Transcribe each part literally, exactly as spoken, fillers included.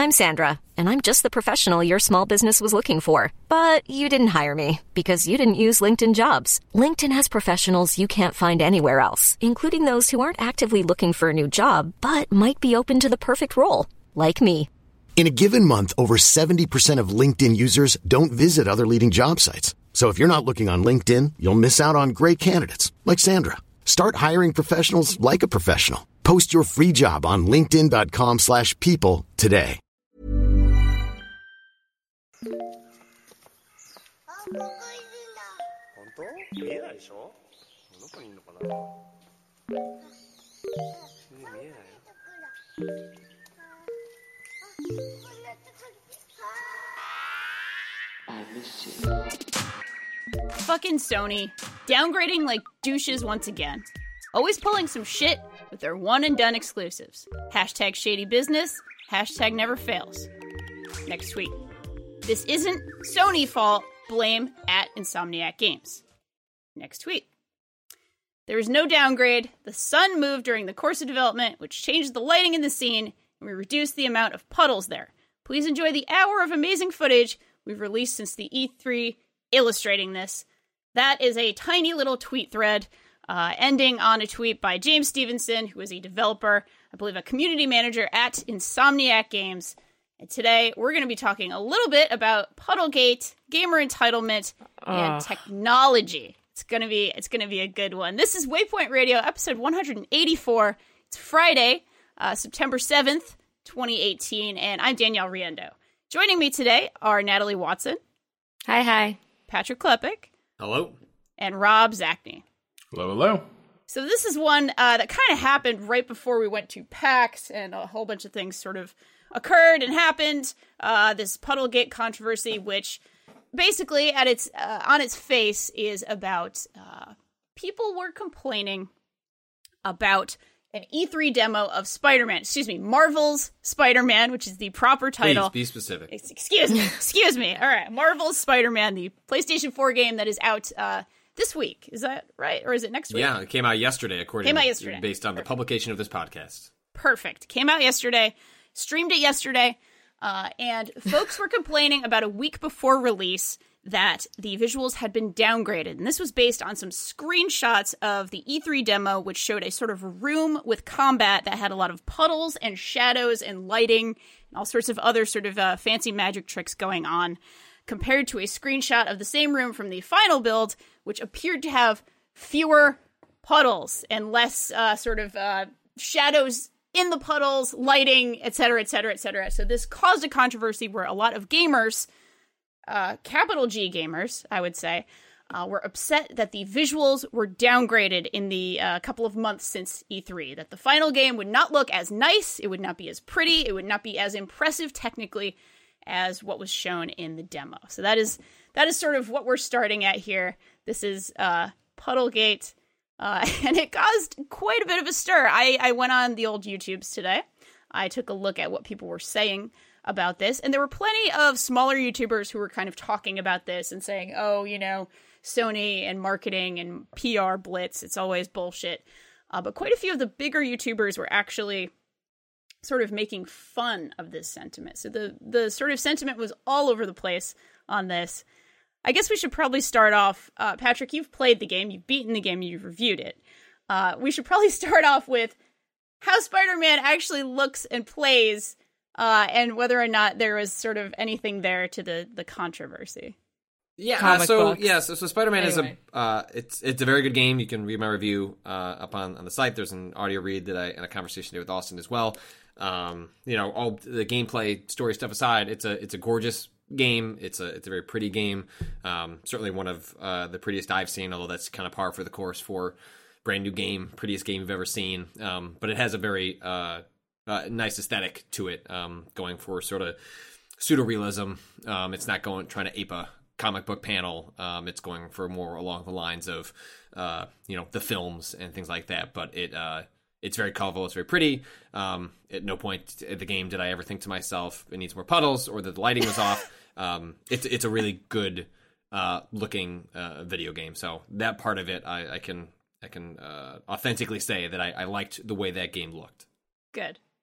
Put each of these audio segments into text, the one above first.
I'm Sandra, and I'm just the professional your small business was looking for. But you didn't hire me because you didn't use LinkedIn Jobs. LinkedIn has professionals you can't find anywhere else, including those who aren't actively looking for a new job, but might be open to the perfect role, like me. In a given month, over seventy percent of LinkedIn users don't visit other leading job sites. So if you're not looking on LinkedIn, you'll miss out on great candidates like Sandra. Start hiring professionals like a professional. Post your free job on linkedin.com slash people today. 本当？見えないでしょ？どこにいるのかな？見えないよ。 Fucking Sony, downgrading like douches once again. Always pulling some shit with their one-and-done exclusives. Hashtag shady business, hashtag never fails. Next tweet. This isn't Sony fault, blame at Insomniac Games. Next tweet. There is no downgrade. The sun moved during the course of development, which changed the lighting in the scene, and we reduced the amount of puddles there. Please enjoy the hour of amazing footage we've released since the E three illustrating this. That is a tiny little tweet thread, uh, ending on a tweet by James Stevenson, who is a developer, I believe a community manager at Insomniac Games. And today, we're going to be talking a little bit about Puddlegate, gamer entitlement, and Ugh. technology. It's gonna be it's gonna be a good one. This is Waypoint Radio, episode one eighty-four. It's Friday, uh, September seventh, twenty eighteen, and I'm Danielle Riendo. Joining me today are Natalie Watson. Hi, hi. Patrick Klepek. Hello. And Rob Zachney. Hello, hello. So this is one uh, that kind of happened right before we went to PAX, and a whole bunch of things sort of occurred and happened. Uh, this Puddlegate controversy, which basically at its uh, on its face is about uh, people were complaining about an E three demo of Spider-Man. Excuse me, Marvel's Spider-Man, which is the proper title. Please be specific. Excuse me. Excuse me. All right, Marvel's Spider-Man, the PlayStation four game that is out uh, this week. Is that right, or is it next week? Yeah, it came out yesterday, according came out to yesterday. based on the Perfect. publication of this podcast. Perfect. Came out yesterday. Streamed it yesterday. Uh, and folks were complaining about a week before release that the visuals had been downgraded. And this was based on some screenshots of the E three demo, which showed a sort of room with combat that had a lot of puddles and shadows and lighting and all sorts of other sort of uh, fancy magic tricks going on, compared to a screenshot of the same room from the final build, which appeared to have fewer puddles and less uh, sort of uh, shadows in the puddles, lighting, et cetera, et cetera, et cetera. So this caused a controversy where a lot of gamers, uh, capital G gamers, I would say, uh, were upset that the visuals were downgraded in the uh, couple of months since E three, that the final game would not look as nice, it would not be as pretty, it would not be as impressive technically as what was shown in the demo. So that is that is sort of what we're starting at here. This is uh, Puddlegate. Uh, and it caused quite a bit of a stir. I, I went on the old YouTubes today. I took a look at what people were saying about this. And there were plenty of smaller YouTubers who were kind of talking about this and saying, oh, you know, Sony and marketing and P R blitz, it's always bullshit. Uh, but quite a few of the bigger YouTubers were actually sort of making fun of this sentiment. So the, the sort of sentiment was all over the place on this. I guess we should probably start off, uh, Patrick, you've played the game, you've beaten the game, you've reviewed it. Uh, we should probably start off with how Spider-Man actually looks and plays, uh, and whether or not there was sort of anything there to the, the controversy. Yeah, uh, Comic so books. yeah, so, so Spider-Man Anyway. is a uh, it's it's a very good game. You can read my review uh, up on, on the site. There's an audio read that I and a conversation today with Austin as well. Um, you know, all the gameplay story stuff aside, it's a it's a gorgeous game. It's a it's a very pretty game. Um, certainly one of uh, the prettiest I've seen, although that's kind of par for the course for brand new game, prettiest game you've ever seen. Um, but it has a very uh, uh, nice aesthetic to it, um, going for sort of pseudo realism. Um, it's not going trying to ape a comic book panel. Um, it's going for more along the lines of uh, you know the films and things like that. But it uh, it's very colorful. It's very pretty. Um, at no point in the game did I ever think to myself it needs more puddles or that the lighting was off. Um, it's it's a really good uh, looking uh, video game. So that part of it, I, I can I can uh, authentically say that I, I liked the way that game looked. Good.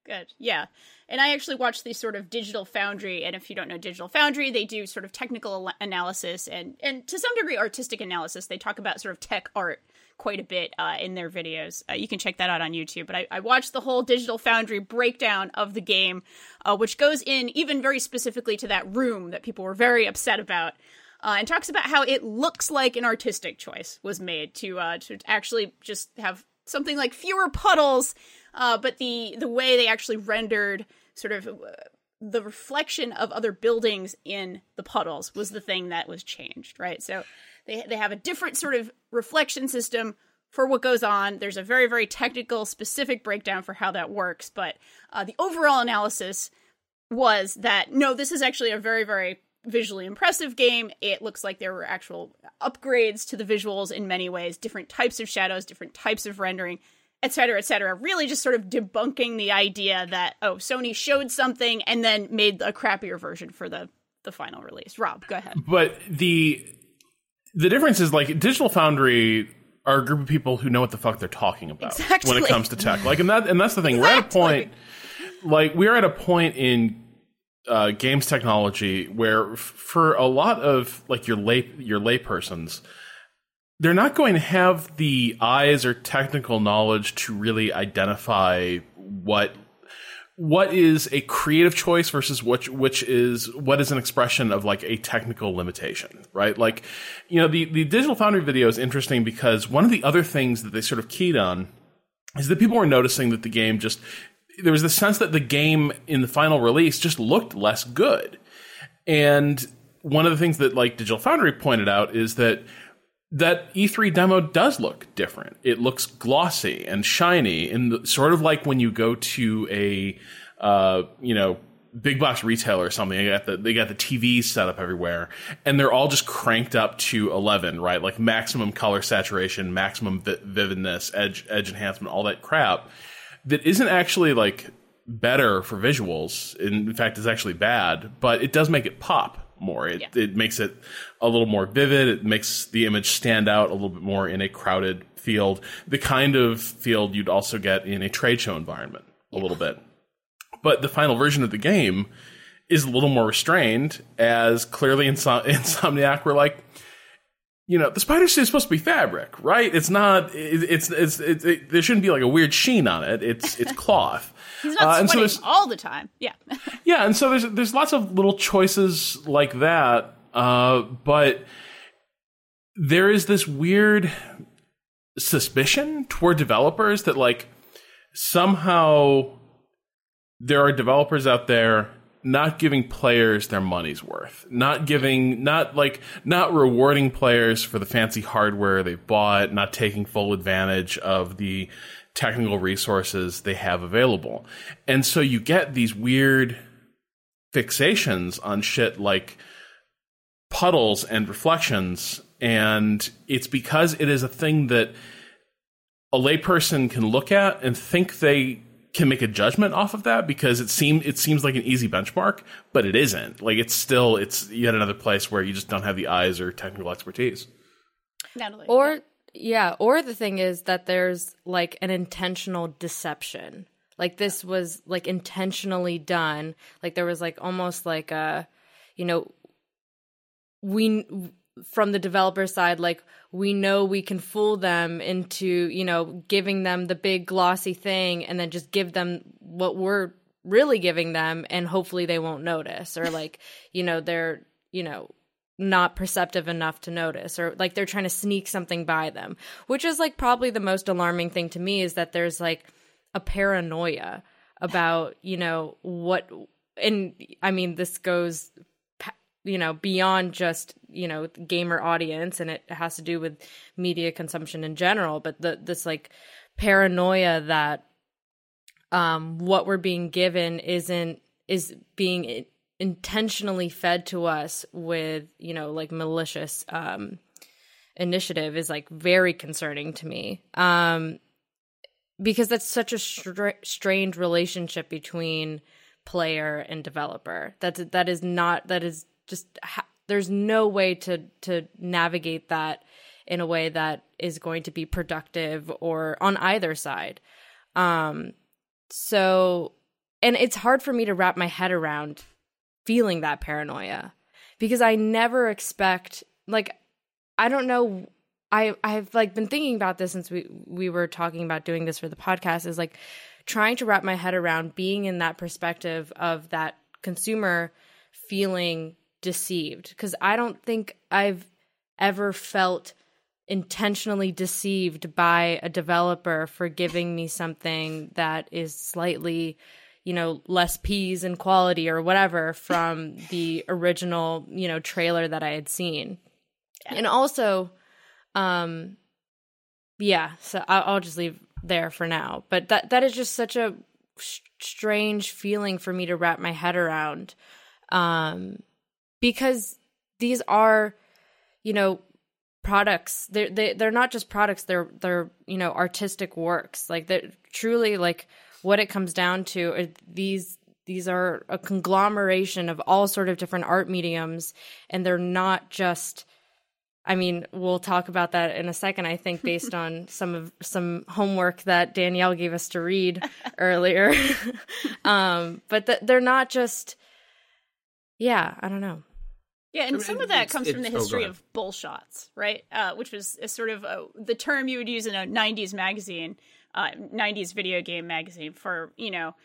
Good. Yeah. And I actually watched the sort of Digital Foundry, and if you don't know Digital Foundry, they do sort of technical analysis and, and to some degree artistic analysis. They talk about sort of tech art quite a bit uh, in their videos. Uh, you can check that out on YouTube. But I, I watched the whole Digital Foundry breakdown of the game, uh, which goes in even very specifically to that room that people were very upset about, uh, and talks about how it looks like an artistic choice was made to uh, to actually just have something like fewer puddles, uh, but the the way they actually rendered sort of uh, the reflection of other buildings in the puddles was the thing that was changed, right? So they they have a different sort of reflection system for what goes on. There's a very, very technical, specific breakdown for how that works, but uh, the overall analysis was that, no, this is actually a very, very visually impressive game. It looks like there were actual upgrades to the visuals in many ways, different types of shadows, different types of rendering, et cetera, et cetera. Really just sort of debunking the idea that, oh, Sony showed something and then made a crappier version for the, the final release. Rob, go ahead. But the the difference is, like, Digital Foundry are a group of people who know what the fuck they're talking about exactly. when it comes to tech. Like, and that and that's the thing. Exactly. We're at a point, like, we're at a point in Uh, games technology where f- for a lot of like your lay your lay persons, they're not going to have the eyes or technical knowledge to really identify what what is a creative choice versus which which is what is an expression of like a technical limitation, right? Like, you know, the the Digital Foundry video is interesting because one of the other things that they sort of keyed on is that people were noticing that the game just there was the sense that the game in the final release just looked less good. And one of the things that like Digital Foundry pointed out is that that E three demo does look different. It looks glossy and shiny, and sort of like when you go to a uh, you know big box retailer or something. They got the they got the T Vs set up everywhere, and they're all just cranked up to eleven, right? Like maximum color saturation, maximum vi- vividness, edge edge enhancement, all that crap. That isn't actually like better for visuals. In fact, it's actually bad, but it does make it pop more. It, yeah. it makes it a little more vivid. It makes the image stand out a little bit more in a crowded field, the kind of field you'd also get in a trade show environment a yeah. little bit. But the final version of the game is a little more restrained, as clearly Insom- Insomniac were like, you know, the spider suit is supposed to be fabric, right? It's not. It, it's it's it, it, there shouldn't be like a weird sheen on it. It's it's cloth. He's not uh, sweating so all the time. Yeah. yeah, and so there's there's lots of little choices like that, uh, but there is this weird suspicion toward developers that like somehow there are developers out there not giving players their money's worth, not giving, not like, not rewarding players for the fancy hardware they bought, not taking full advantage of the technical resources they have available. And so you get these weird fixations on shit like puddles and reflections, and it's because it is a thing that a layperson can look at and think they can make a judgment off of that because it seem it seems like an easy benchmark, but it isn't. Like it's still it's yet another place where you just don't have the eyes or technical expertise. Natalie, or yeah, or the thing is that there's like an intentional deception. Like this was like intentionally done. Like there was like almost like a, you know, we from the developer side, like we know we can fool them into, you know, giving them the big glossy thing and then just give them what we're really giving them and hopefully they won't notice, or like, you know, they're, you know, not perceptive enough to notice, or like they're trying to sneak something by them, which is like probably the most alarming thing to me is that there's like a paranoia about, you know, what, and I mean, this goes you know, beyond just, you know, gamer audience, and it has to do with media consumption in general, but the, this like paranoia that um, what we're being given isn't, is being intentionally fed to us with, you know, like malicious um, initiative is like very concerning to me. Um, because that's such a stra- strained relationship between player and developer. That's, that is not, that is, just ha- there's no way to to navigate that in a way that is going to be productive or on either side. Um, so and it's hard for me to wrap my head around feeling that paranoia, because I never expect, like, I don't know, I, I've like been thinking about this since we, we were talking about doing this for the podcast, is like trying to wrap my head around being in that perspective of that consumer feeling deceived. Because I don't think I've ever felt intentionally deceived by a developer for giving me something that is slightly, you know, less peas in quality or whatever from the original, you know, trailer that I had seen. Yeah. And also, um, yeah, so I'll, I'll just leave there for now. But that that is just such a sh- strange feeling for me to wrap my head around, um, because these are, you know, products. They're they, they're not just products. They're they're you know, artistic works. Like, they're truly, like, what it comes down to are these these are a conglomeration of all sort of different art mediums, and they're not just, I mean, we'll talk about that in a second, I think, based on some of some homework that Danielle gave us to read earlier. um, but th- they're not just, yeah, I don't know. Yeah, and I mean, some of that it's- comes from the it's- oh, history go of bull shots, right? Uh, which was a sort of a, the term you would use in a nineties magazine, uh, nineties video game magazine for, you know,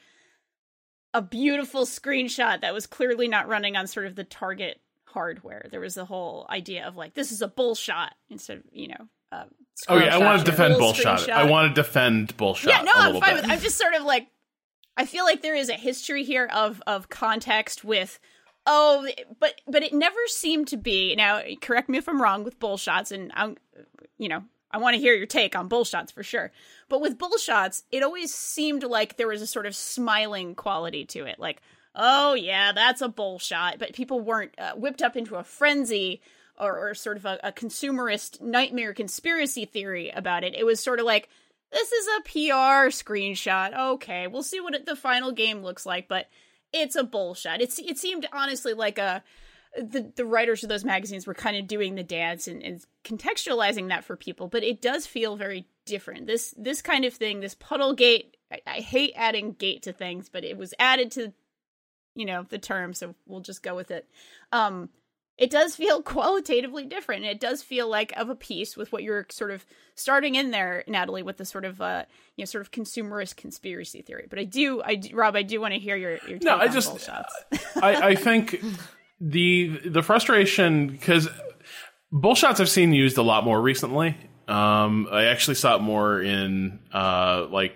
a beautiful screenshot that was clearly not running on sort of the target hardware. There was the whole idea of, like, this is a bull shot instead of, you know, uh, Oh yeah, I want to defend full bullshot. screenshot. I want to defend bullshot. Yeah, no, a I'm little fine bit. with it. I'm just sort of like, I feel like there is a history here of of context with, oh, but but it never seemed to be. Now, correct me if I'm wrong with bullshots, and I'm, you know, I want to hear your take on bullshots for sure. But with bullshots, it always seemed like there was a sort of smiling quality to it, like, oh yeah, that's a bullshot. But people weren't uh, whipped up into a frenzy or, or sort of a, a consumerist nightmare conspiracy theory about it. It was sort of like, this is a P R screenshot. Okay, we'll see what it, the final game looks like, but it's a bullshot. It's it seemed honestly like a the the writers of those magazines were kind of doing the dance and, and contextualizing that for people, but it does feel very different. This this kind of thing, this puddle gate. I, I hate adding gate to things, but it was added to, you know, the term, so we'll just go with it. Um, it does feel qualitatively different. And it does feel like of a piece with what you're sort of starting in there, Natalie, with the sort of, uh, you know, sort of consumerist conspiracy theory. But I do, I do, Rob, I do want to hear your, your take No, I on just, bullshots. I, I think the the frustration, because bullshots I've seen used a lot more recently. Um, I actually saw it more in uh, like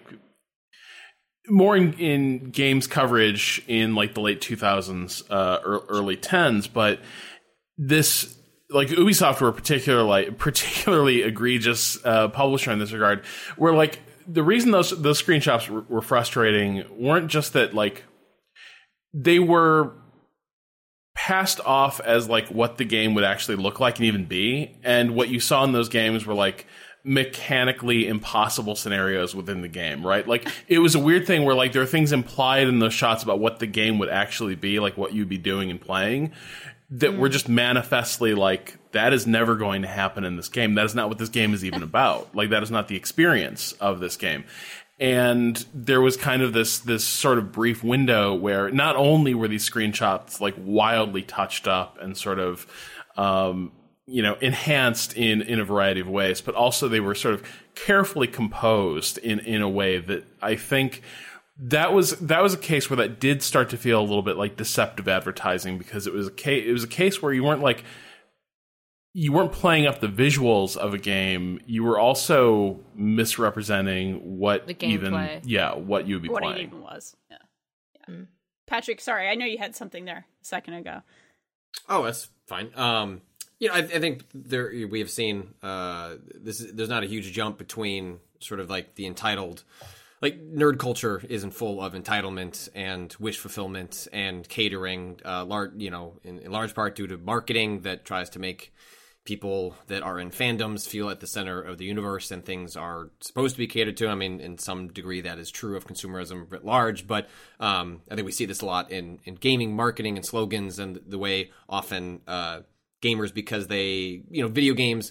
more in, in games coverage in like the late two thousands, uh, early tens, but this, like, Ubisoft were a particularly particularly egregious uh, publisher in this regard, where, like, the reason those those screenshots were, were frustrating weren't just that, like, they were passed off as, like, what the game would actually look like and even be, and what you saw in those games were, like, mechanically impossible scenarios within the game, right? Like, it was a weird thing where, like, there are things implied in those shots about what the game would actually be, like what you'd be doing and playing, that mm. were just manifestly like, that is never going to happen in this game. That is not what this game is even about. Like, that is not the experience of this game. And there was kind of this this sort of brief window where not only were these screenshots, like, wildly touched up and sort of um you know, enhanced in, in a variety of ways, but also they were sort of carefully composed in, in a way that I think that was that was a case where that did start to feel a little bit like deceptive advertising, because it was a case it was a case where you weren't like you weren't playing up the visuals of a game, you were also misrepresenting what the even gameplay. yeah what you would be what playing. it even was. Yeah, yeah. Mm. Patrick, sorry, I know you had something there a second ago. Oh, that's fine. Um, you know, I, I think there we have seen uh, this. There's not a huge jump between sort of like the entitled, like, nerd culture isn't full of entitlement and wish fulfillment and catering, uh, large, you know, in, in large part due to marketing that tries to make people that are in fandoms feel at the center of the universe, and things are supposed to be catered to. I mean, in some degree that is true of consumerism writ large, but um, I think we see this a lot in, in gaming marketing and slogans, and the way often uh, gamers, because they, you know, video games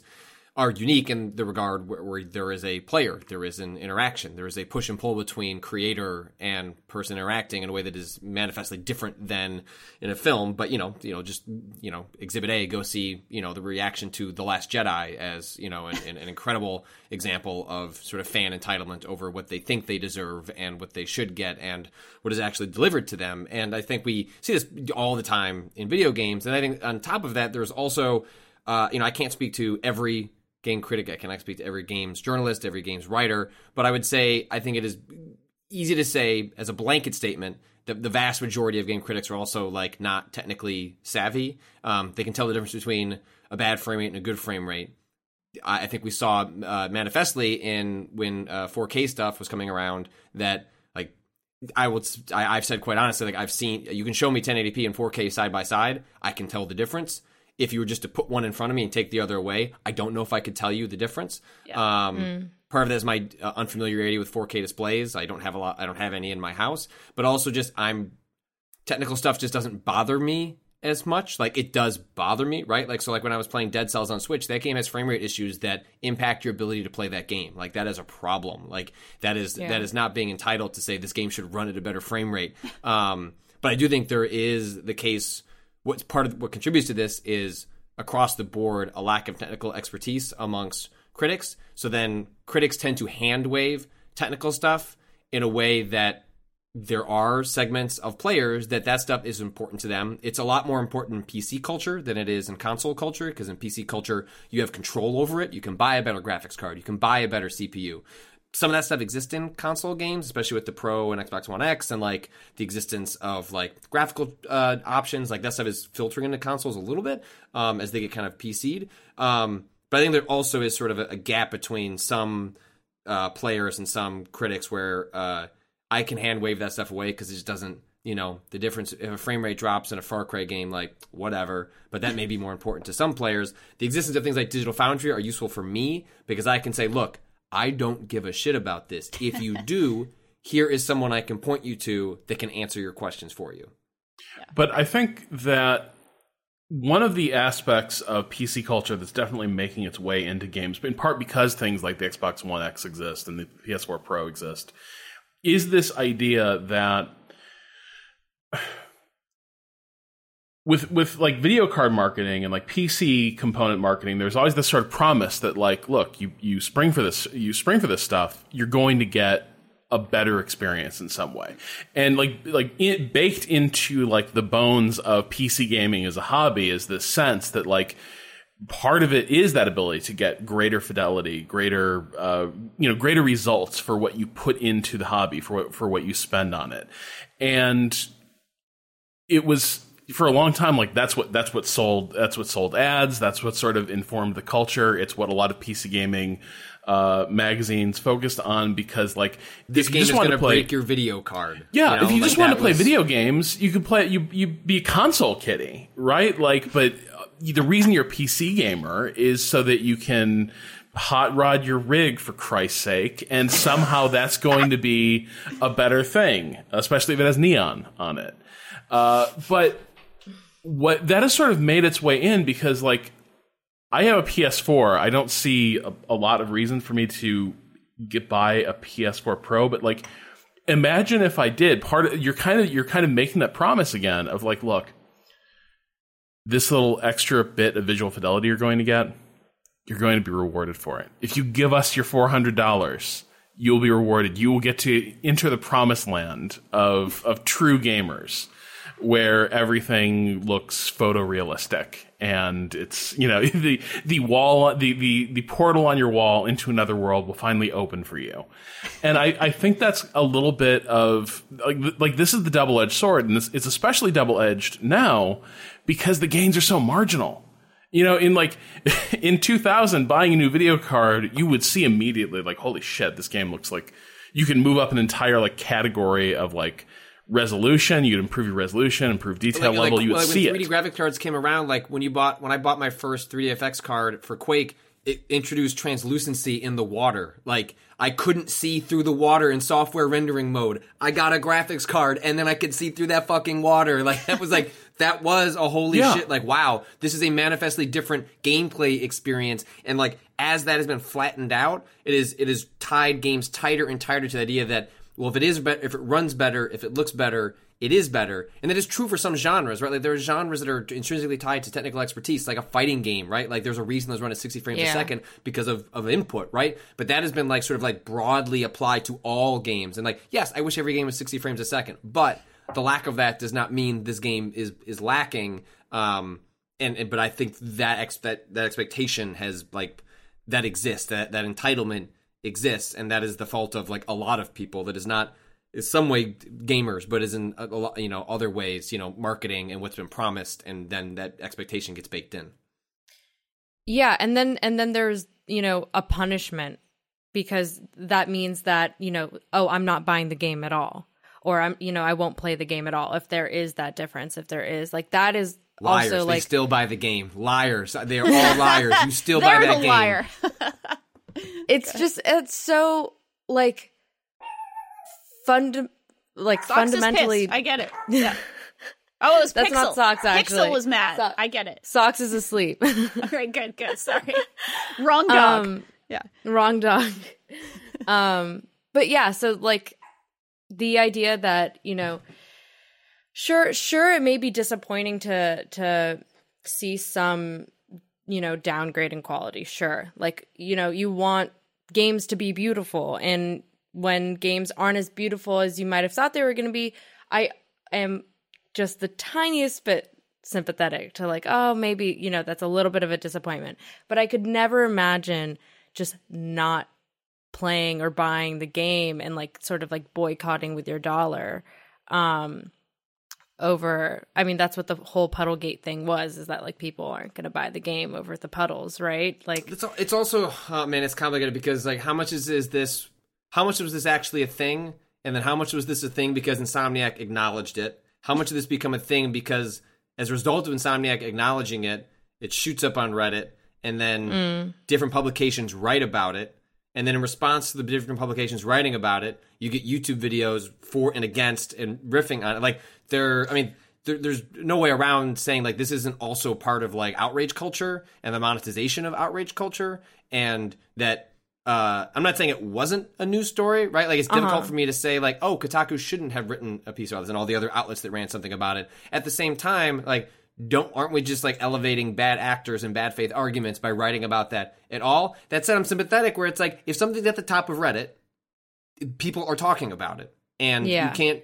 are unique in the regard where, where there is a player, there is an interaction, there is a push and pull between creator and person interacting in a way that is manifestly different than in a film. But you know, you know, just you know, Exhibit A, go see you know the reaction to The Last Jedi as you know an, an, an incredible example of sort of fan entitlement over what they think they deserve and what they should get and what is actually delivered to them. And I think we see this all the time in video games. And I think on top of that, there's also uh, you know, I can't speak to every game critic. I cannot speak to every games journalist, every games writer, but I would say I think it is easy to say as a blanket statement that the vast majority of game critics are also like not technically savvy. Um, they can tell the difference between a bad frame rate and a good frame rate. I, I think we saw uh, manifestly in when uh, four K stuff was coming around that like I would I, I've said quite honestly like I've seen you can show me ten eighty p and four K side by side, I can tell the difference. If you were just to put one in front of me and take the other away, I don't know if I could tell you the difference. Yeah. Um, mm. Part of that is my uh, unfamiliarity with four K displays. I don't have a lot. I don't have any in my house, but also just I'm technical stuff just doesn't bother me as much. Like it does bother me, right? Like so, like when I was playing Dead Cells on Switch, that game has frame rate issues that impact your ability to play that game. Like that is a problem. Like that is yeah. that is not being entitled to say this game should run at a better frame rate. Um, but I do think there is the case. What's part of what contributes to this is across the board a lack of technical expertise amongst critics. So then critics tend to hand wave technical stuff in a way that there are segments of players that that stuff is important to them. It's a lot more important in P C culture than it is in console culture, because in P C culture you have control over it. You can buy a better graphics card. You can buy a better C P U. Some of that stuff exists in console games, especially with the Pro and Xbox One X, and like the existence of like graphical uh, options. Like that stuff is filtering into consoles a little bit um, as they get kind of P C'd. Um, but I think there also is sort of a, a gap between some uh, players and some critics where uh, I can hand wave that stuff away because it just doesn't, you know, the difference. If a frame rate drops in a Far Cry game, like whatever, but that may be more important to some players. The existence of things like Digital Foundry are useful for me because I can say, look, I don't give a shit about this. If you do, here is someone I can point you to that can answer your questions for you. But I think that one of the aspects of P C culture that's definitely making its way into games, in part because things like the Xbox One X exist and the P S four Pro exist, is this idea that with with like video card marketing and like P C component marketing, there's always this sort of promise that like, look, you you spring for this, you spring for this stuff, you're going to get a better experience in some way. And like like it, baked into like the bones of P C gaming as a hobby is this sense that like part of it is that ability to get greater fidelity, greater uh, you know, greater results for what you put into the hobby, for what, for what you spend on it. And it was for a long time, like that's what that's what sold that's what sold ads. That's what sort of informed the culture. It's what a lot of P C gaming uh, magazines focused on because, like, this if game you just is going to play, break your video card. Yeah, you know? if you like just want to play was... video games, you could play. You you be a console kiddie, right? Like, but the reason you're a P C gamer is so that you can hot rod your rig, for Christ's sake, and somehow that's going to be a better thing, especially if it has neon on it. Uh, but what that has sort of made its way in because, like, I have a P S four. I don't see a, a lot of reason for me to get buy a P S four Pro, but like, imagine if I did. Part of you're kind of you're kind of making that promise again of like, look, this little extra bit of visual fidelity you're going to get, you're going to be rewarded for it. If you give us your four hundred dollars, you'll be rewarded. You will get to enter the promised land of of true gamers, where everything looks photorealistic and it's, you know, the the wall, the, the, the portal on your wall into another world will finally open for you. And I, I think that's a little bit of, like, like this is the double-edged sword, and this, it's especially double-edged now because the gains are so marginal. You know, in like, in two thousand, buying a new video card, you would see immediately, like, holy shit, this game looks like, you can move up an entire, like, category of, like, resolution. You'd improve your resolution, improve detail like, level. Like, you would like see when three D it. graphic cards came around, like when you bought when I bought my first three D F X card for Quake, it introduced translucency in the water. Like, I couldn't see through the water in software rendering mode. I got a graphics card, and then I could see through that fucking water. Like, that was like, that was a holy Yeah. shit. Like, wow, this is a manifestly different gameplay experience. And like, as that has been flattened out, it is it is tied games tighter and tighter to the idea that, well, if it is better, if it runs better, if it looks better, it is better. And that is true for some genres, right? Like, there are genres that are intrinsically tied to technical expertise, like a fighting game, right? Like, there's a reason those run at sixty frames Yeah. a second because of, of input, right? But that has been, like, sort of, like, broadly applied to all games. And, like, yes, I wish every game was sixty frames a second, but the lack of that does not mean this game is is lacking. Um, and, and but I think that, ex- that that expectation has, like, that exists, that, that entitlement exists, and that is the fault of, like, a lot of people. That is not... is some way gamers, but is in a, a lot, you know, other ways, you know, marketing and what's been promised, and then that expectation gets baked in. Yeah, and then and then there's, you know, a punishment, because that means that, you know, oh, I'm not buying the game at all, or I'm, you know, I won't play the game at all. If there is that difference, if there is, like, that is Liars, also they like still buy the game. Liars, they are all liars. You still buy They're that the game. liar. it's just it's so like fund like Socks is fundamentally. pissed. I get it. Yeah. Oh, it was That's Pixel. not Socks, actually. Pixel was mad. So- I get it. Socks is asleep. All right, good, good. Sorry. Wrong dog. Um, yeah. Wrong dog. um, but yeah, so like the idea that, you know, sure, sure, it may be disappointing to to see some, you know, downgrade in quality. Sure, like, you know, you want games to be beautiful, and when games aren't as beautiful as you might have thought they were going to be, I am just the tiniest bit sympathetic to, like, oh, maybe, you know, that's a little bit of a disappointment. But I could never imagine just not playing or buying the game and, like, sort of like boycotting with your dollar um over, I mean, that's what the whole Puddlegate thing was, is that, like, people aren't going to buy the game over the puddles, right? Like, It's, al- it's also, oh man, it's complicated, because, like, how much is, is this, how much was this actually a thing? And then how much was this a thing because Insomniac acknowledged it? How much did this become a thing because, as a result of Insomniac acknowledging it, it shoots up on Reddit, and then mm. different publications write about it, and then in response to the different publications writing about it, you get YouTube videos for and against and riffing on it. Like, there, I mean, there, there's no way around saying, like, this isn't also part of, like, outrage culture and the monetization of outrage culture, and that, uh, I'm not saying it wasn't a news story, right? Like, it's difficult Uh-huh. for me to say, like, oh, Kotaku shouldn't have written a piece about this, and all the other outlets that ran something about it. At the same time, like, don't aren't we just, like, elevating bad actors and bad faith arguments by writing about that at all? That said, I'm sympathetic, where it's like, if something's at the top of Reddit, people are talking about it, and Yeah. you can't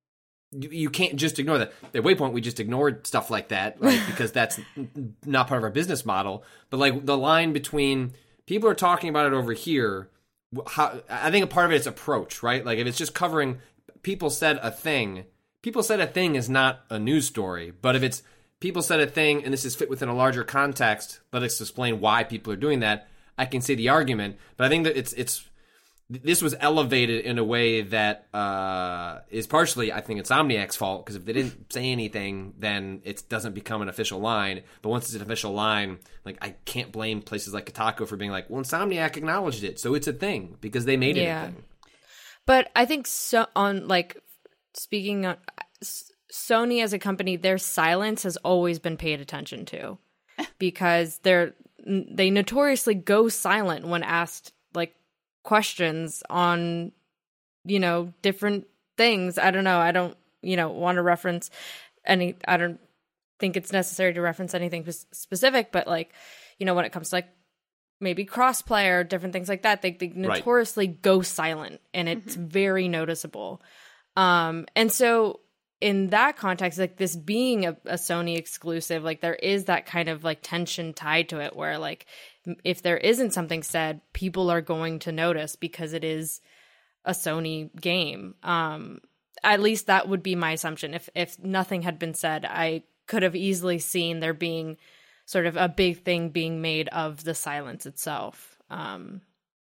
you you can't just ignore that. At Waypoint, we just ignored stuff like that, right? Because that's n- not part of our business model. But, like, the line between people are talking about it over here, how, I think a part of it is approach, right? Like, if it's just covering people said a thing, people said a thing is not a news story. But if it's people said a thing and this is fit within a larger context, let us explain why people are doing that, I can see the argument. But I think that it's it's this was elevated in a way that uh, is partially, I think, Insomniac's fault, because if they didn't say anything, then it doesn't become an official line. But once it's an official line, like, I can't blame places like Kotaku for being like, well, Insomniac acknowledged it, so it's a thing, because they made it Yeah. a thing. But I think, so on, like, speaking on S- Sony as a company, their silence has always been paid attention to, because they're they notoriously go silent when asked, like, questions on, you know, different things. I don't know. I don't, you know, want to reference any. I don't think it's necessary to reference anything p- specific, but, like, you know, when it comes to, like, maybe crossplay or different things like that, they, they notoriously right. go silent, and it's mm-hmm. very noticeable. Um, and so in that context, like, this being a, a Sony exclusive, like, there is that kind of, like, tension tied to it, where, like, if there isn't something said, people are going to notice because it is a Sony game. Um, at least that would be my assumption. If if nothing had been said, I could have easily seen there being sort of a big thing being made of the silence itself. Um,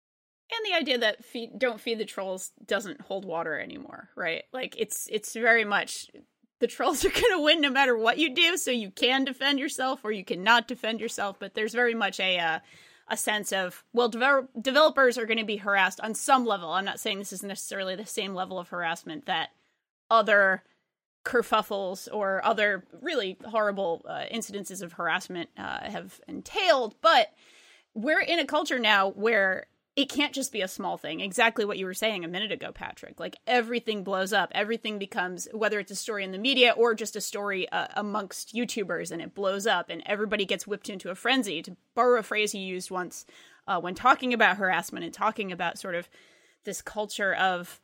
and the idea that feed, don't feed the trolls doesn't hold water anymore, right? Like, it's it's very much, the trolls are going to win no matter what you do, so you can defend yourself or you cannot defend yourself, but there's very much a uh, a sense of, well, devel- developers are going to be harassed on some level. I'm not saying this is necessarily the same level of harassment that other kerfuffles or other really horrible uh, incidences of harassment uh, have entailed, but we're in a culture now where it can't just be a small thing. Exactly what you were saying a minute ago, Patrick. Like, everything blows up. Everything becomes, whether it's a story in the media or just a story uh, amongst YouTubers, and it blows up and everybody gets whipped into a frenzy. To borrow a phrase he used once uh, when talking about harassment and talking about sort of this culture of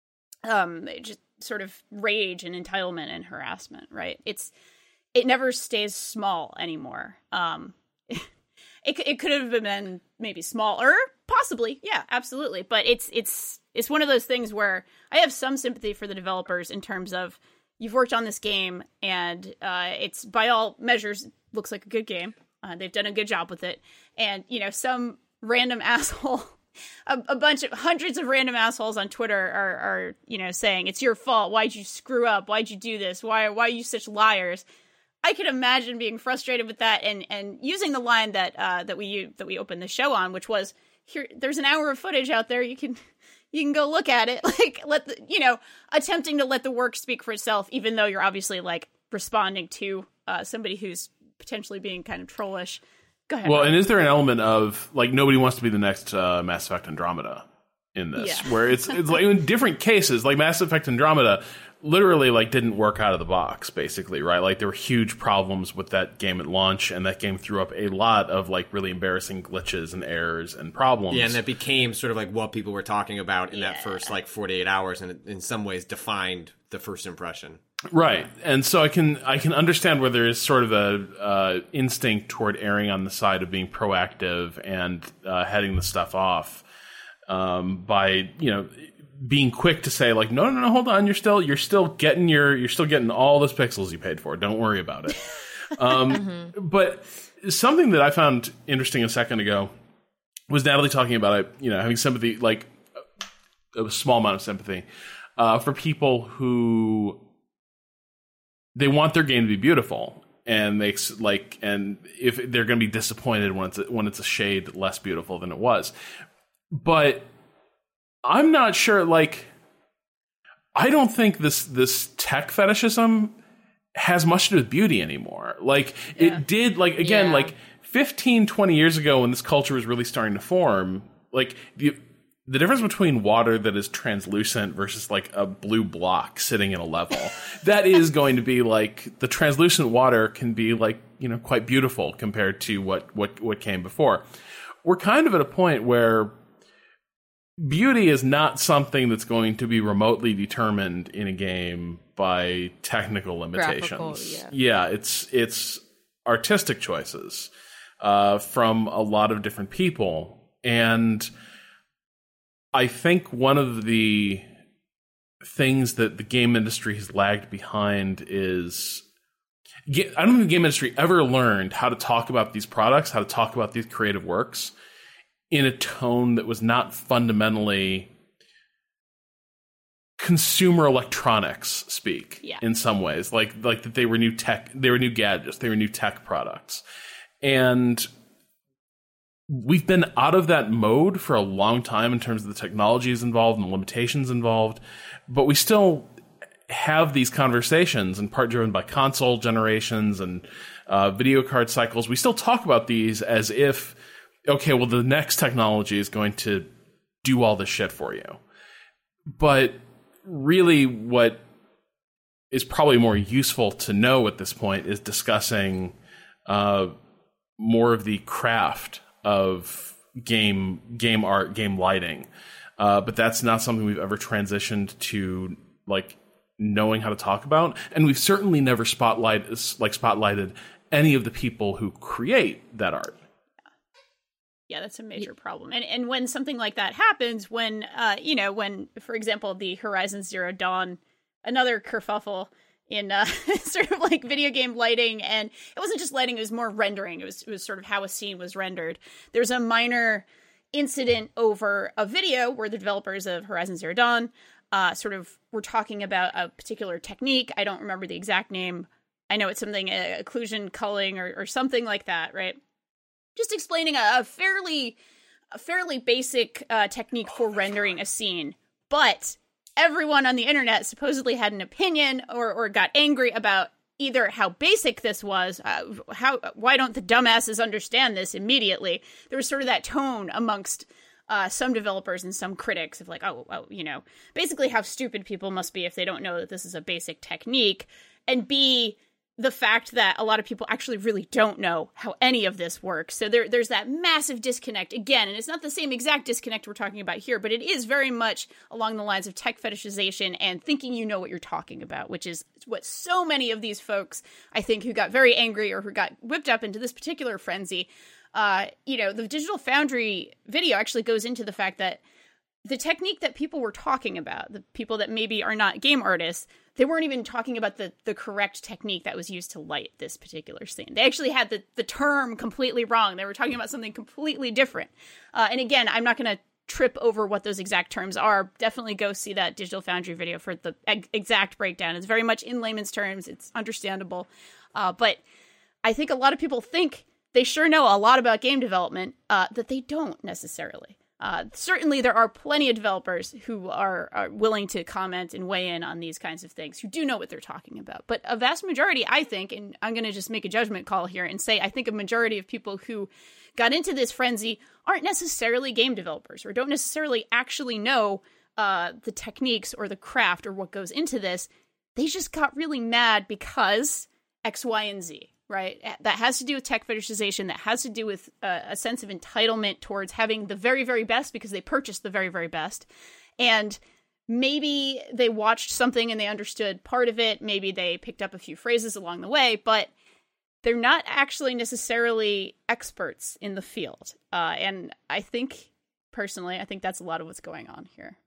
um, just sort of rage and entitlement and harassment, right? It's, it never stays small anymore. Um, It it could have been maybe smaller, possibly, yeah, absolutely. But it's it's it's one of those things where I have some sympathy for the developers in terms of, you've worked on this game and uh, it's by all measures looks like a good game. Uh, they've done a good job with it, and you know, some random asshole, a, a bunch of hundreds of random assholes on Twitter are are you know saying it's your fault. Why'd you screw up? Why'd you do this? Why why are you such liars? I could imagine being frustrated with that, and, and using the line that uh, that we that we opened the show on, which was, "Here, there's an hour of footage out there. You can you can go look at it." Like, let the, you know, attempting to let the work speak for itself, even though you're obviously like responding to uh, somebody who's potentially being kind of trollish. Go ahead. Well, Ryan. and is there an element of like, nobody wants to be the next uh, Mass Effect Andromeda in this, Yeah. where it's it's like in different cases, like Mass Effect Andromeda literally like didn't work out of the box, basically, right? Like, there were huge problems with that game at launch, and that game threw up a lot of like really embarrassing glitches and errors and problems. Yeah, and that became sort of like what people were talking about in Yeah. that first like forty-eight hours, and it, in some ways defined the first impression. Right, and so I can I can understand where there is sort of a uh, instinct toward erring on the side of being proactive and uh, heading the stuff off um, by, you know, being quick to say like, no, no, no, hold on, you're still you're still getting your you're still getting all those pixels you paid for. Don't worry about it. um, mm-hmm. But something that I found interesting a second ago was Natalie talking about it, you know, having sympathy, like a small amount of sympathy uh, for people who they want their game to be beautiful, and they like, and if they're going to be disappointed when it's when it's a shade less beautiful than it was, but I'm not sure, like, I don't think this this tech fetishism has much to do with beauty anymore. Like, yeah. It did, like, again, yeah. like, fifteen, twenty years ago when this culture was really starting to form, like, the, the difference between water that is translucent versus, like, a blue block sitting in a level, that is going to be, like, the translucent water can be, like, you know, quite beautiful compared to what, what, what came before. We're kind of at a point where beauty is not something that's going to be remotely determined in a game by technical limitations. Graphical, yeah. yeah, it's it's artistic choices uh, from a lot of different people, and I think one of the things that the game industry has lagged behind is, I don't think the game industry ever learned how to talk about these products, how to talk about these creative works in a tone that was not fundamentally consumer electronics speak. Yeah. In some ways, like like that they were new tech, they were new gadgets, they were new tech products, and we've been out of that mode for a long time in terms of the technologies involved and the limitations involved, but we still have these conversations, in part driven by console generations and uh, video card cycles. We still talk about these as if, okay, well, the next technology is going to do all this shit for you. But really what is probably more useful to know at this point is discussing uh, more of the craft of game game art, game lighting. Uh, but that's not something we've ever transitioned to, like, knowing how to talk about. And we've certainly never spotlight, like spotlighted any of the people who create that art. Yeah, that's a major problem. And and when something like that happens, when, uh, you know, when, for example, the Horizon Zero Dawn, another kerfuffle in uh, sort of like video game lighting, and it wasn't just lighting, it was more rendering. It was, it was sort of how a scene was rendered. There's a minor incident over a video where the developers of Horizon Zero Dawn uh, sort of were talking about a particular technique. I don't remember the exact name. I know it's something, uh, occlusion culling or, or something like that, right? just explaining a, a fairly a fairly basic uh, technique for rendering a scene, but everyone on the internet supposedly had an opinion or, or got angry about either how basic this was, uh, how why don't the dumbasses understand this immediately? There was sort of that tone amongst uh, some developers and some critics of like, oh, oh, you know, basically how stupid people must be if they don't know that this is a basic technique, and B, the fact that a lot of people actually really don't know how any of this works. So there, there's that massive disconnect again, and it's not the same exact disconnect we're talking about here, but it is very much along the lines of tech fetishization and thinking you know what you're talking about, which is what so many of these folks, I think, who got very angry or who got whipped up into this particular frenzy, uh, you know, the Digital Foundry video actually goes into the fact that the technique that people were talking about, the people that maybe are not game artists, they weren't even talking about the, the correct technique that was used to light this particular scene. They actually had the, the term completely wrong. They were talking about something completely different. Uh, and again, I'm not going to trip over what those exact terms are. Definitely go see that Digital Foundry video for the ex- exact breakdown. It's very much in layman's terms. It's understandable. Uh, but I think a lot of people think they sure know a lot about game development uh, that they don't necessarily. Uh, certainly, there are plenty of developers who are, are willing to comment and weigh in on these kinds of things, who do know what they're talking about. But a vast majority, I think, and I'm going to just make a judgment call here and say I think a majority of people who got into this frenzy aren't necessarily game developers or don't necessarily actually know uh, the techniques or the craft or what goes into this. They just got really mad because X, Y, and Z. Right? That has to do with tech fetishization. That has to do with uh, a sense of entitlement towards having the very, very best because they purchased the very, very best. And maybe they watched something and they understood part of it. Maybe they picked up a few phrases along the way, but they're not actually necessarily experts in the field. Uh, and I think, personally, I think that's a lot of what's going on here.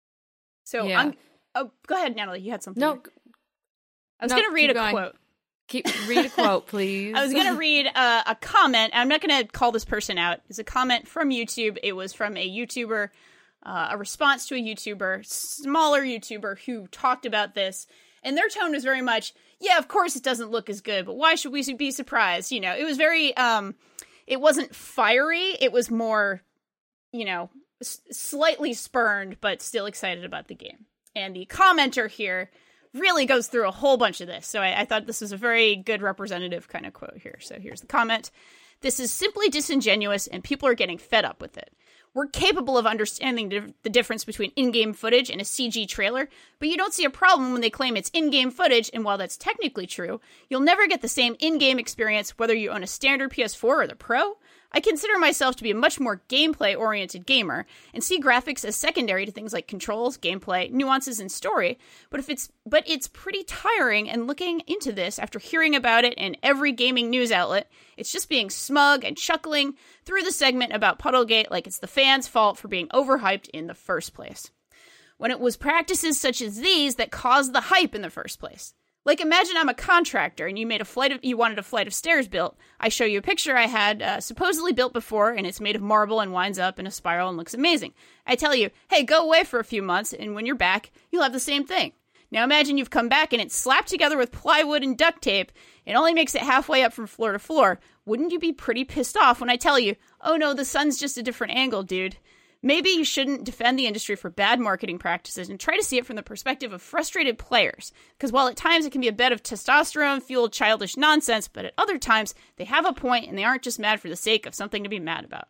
So, yeah. I'm, oh, go ahead, Natalie. You had something. No. I was no, going to read a going. quote. Keep read a quote, please. I was going to read uh, a comment. I'm not going to call this person out. It's a comment from YouTube. It was from a YouTuber, uh, a response to a YouTuber, smaller YouTuber who talked about this. And their tone was very much, yeah, of course it doesn't look as good, but why should we be surprised? You know, it was very, um, it wasn't fiery. It was more, you know, s- slightly spurned, but still excited about the game. And the commenter here really goes through a whole bunch of this. So I, I thought this was a very good representative kind of quote here. So here's the comment. This is simply disingenuous and people are getting fed up with it. We're capable of understanding the difference between in-game footage and a C G trailer, but you don't see a problem when they claim it's in-game footage, and while that's technically true, you'll never get the same in-game experience whether you own a standard P S four or the Pro. I consider myself to be a much more gameplay-oriented gamer, and see graphics as secondary to things like controls, gameplay, nuances, and story, but if it's but it's pretty tiring, and looking into this after hearing about it in every gaming news outlet, it's just being smug and chuckling through the segment about Puddlegate like it's the fans' fault for being overhyped in the first place. When it was practices such as these that caused the hype in the first place. Like, imagine I'm a contractor and you made a flight of, you wanted a flight of stairs built. I show you a picture I had uh, supposedly built before, and it's made of marble and winds up in a spiral and looks amazing. I tell you, hey, go away for a few months, and when you're back, you'll have the same thing. Now imagine you've come back and it's slapped together with plywood and duct tape. It only makes it halfway up from floor to floor. Wouldn't you be pretty pissed off when I tell you, oh no, the sun's just a different angle, dude? Maybe you shouldn't defend the industry for bad marketing practices and try to see it from the perspective of frustrated players. Because while at times it can be a bit of testosterone-fueled childish nonsense, but at other times they have a point and they aren't just mad for the sake of something to be mad about.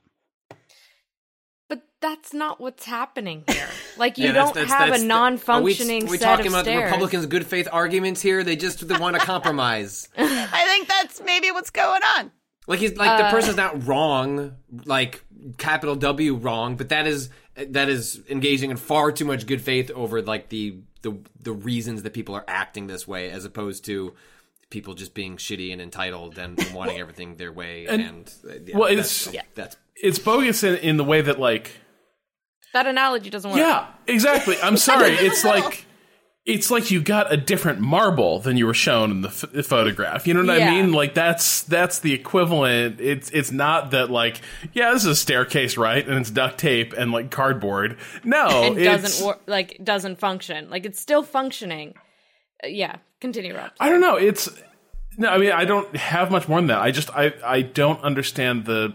But that's not what's happening here. Like, you Yeah, don't that's- that's- have that's a the- non-functioning Are we, are we set talking of about stairs. the Republicans' good faith arguments here? They just want to compromise. I think that's maybe what's going on. Like he's like the person's not wrong, like capital W wrong, but that is that is engaging in far too much good faith over like the the the reasons that people are acting this way, as opposed to people just being shitty and entitled and wanting everything their way. And, and uh, yeah, well, that's, it's yeah. that's it's bogus in, in the way that like That analogy doesn't work. yeah, exactly. I'm sorry. It's like it's like you got a different marble than you were shown in the f- photograph. You know what Yeah. I mean? Like that's that's the equivalent. It's it's not that like yeah, this is a staircase, right? And it's duct tape and like cardboard. No, and it's, doesn't wor- like doesn't function. Like, it's still functioning. Uh, yeah, continue, Rob. I don't know. It's no. I mean, I don't have much more than that. I just I I don't understand the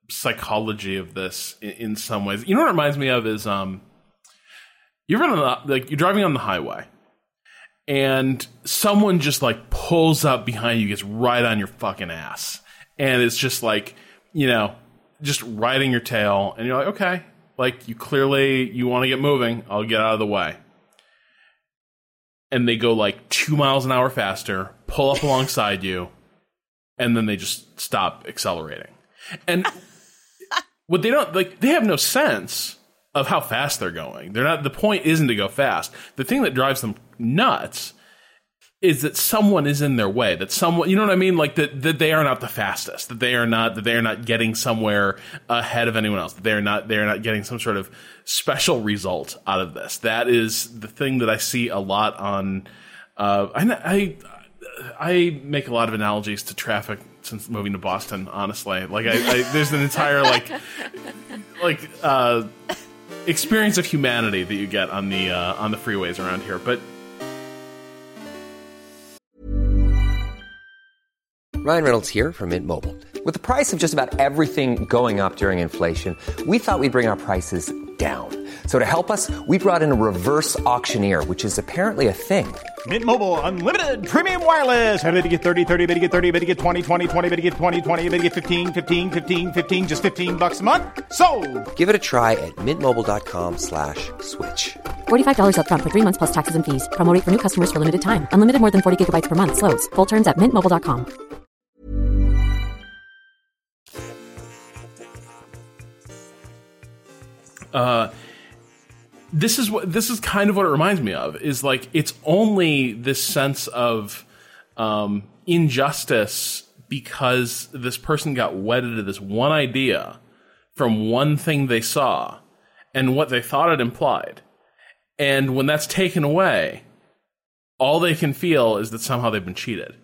psychology of this in, in some ways. You know what it reminds me of is um, you're running the, like you're driving on the highway, and someone just like pulls up behind you, gets right on your fucking ass, and it's just like, you know, just riding your tail, and you're like, okay, like you clearly you want to get moving, I'll get out of the way. And they go like two miles an hour faster, pull up alongside you, and then they just stop accelerating. And what they don't like, they have no sense of how fast they're going. They're not. The point isn't to go fast. The thing that drives them nuts is that someone is in their way. That someone, you know what I mean? Like that, that they are not the fastest. That they are not. That they are not getting somewhere ahead of anyone else. That they are not. They are not getting some sort of special result out of this. That is the thing that I see a lot on. Uh, I, I I make a lot of analogies to traffic since moving to Boston. Honestly, like I, I there's an entire like like uh, experience of humanity that you get on the uh, on the freeways around here, but. Ryan Reynolds here from Mint Mobile. With the price of just about everything going up during inflation, we thought we'd bring our prices down. So to help us, we brought in a reverse auctioneer, which is apparently a thing. Mint Mobile Unlimited Premium Wireless. How to get thirty, thirty, how to get thirty, how to get twenty, twenty, twenty, how to get twenty, twenty, how to get fifteen, fifteen, fifteen, fifteen, just fifteen bucks a month? Sold! Give it a try at mintmobile.com slash switch. forty-five dollars up front for three months plus taxes and fees. Promo rate for new customers for limited time. Unlimited more than forty gigabytes per month. Slows full terms at mint mobile dot com. Uh, this is what this is kind of what it reminds me of. Is like it's only this sense of um, injustice because this person got wedded to this one idea from one thing they saw and what they thought it implied, and when that's taken away, all they can feel is that somehow they've been cheated.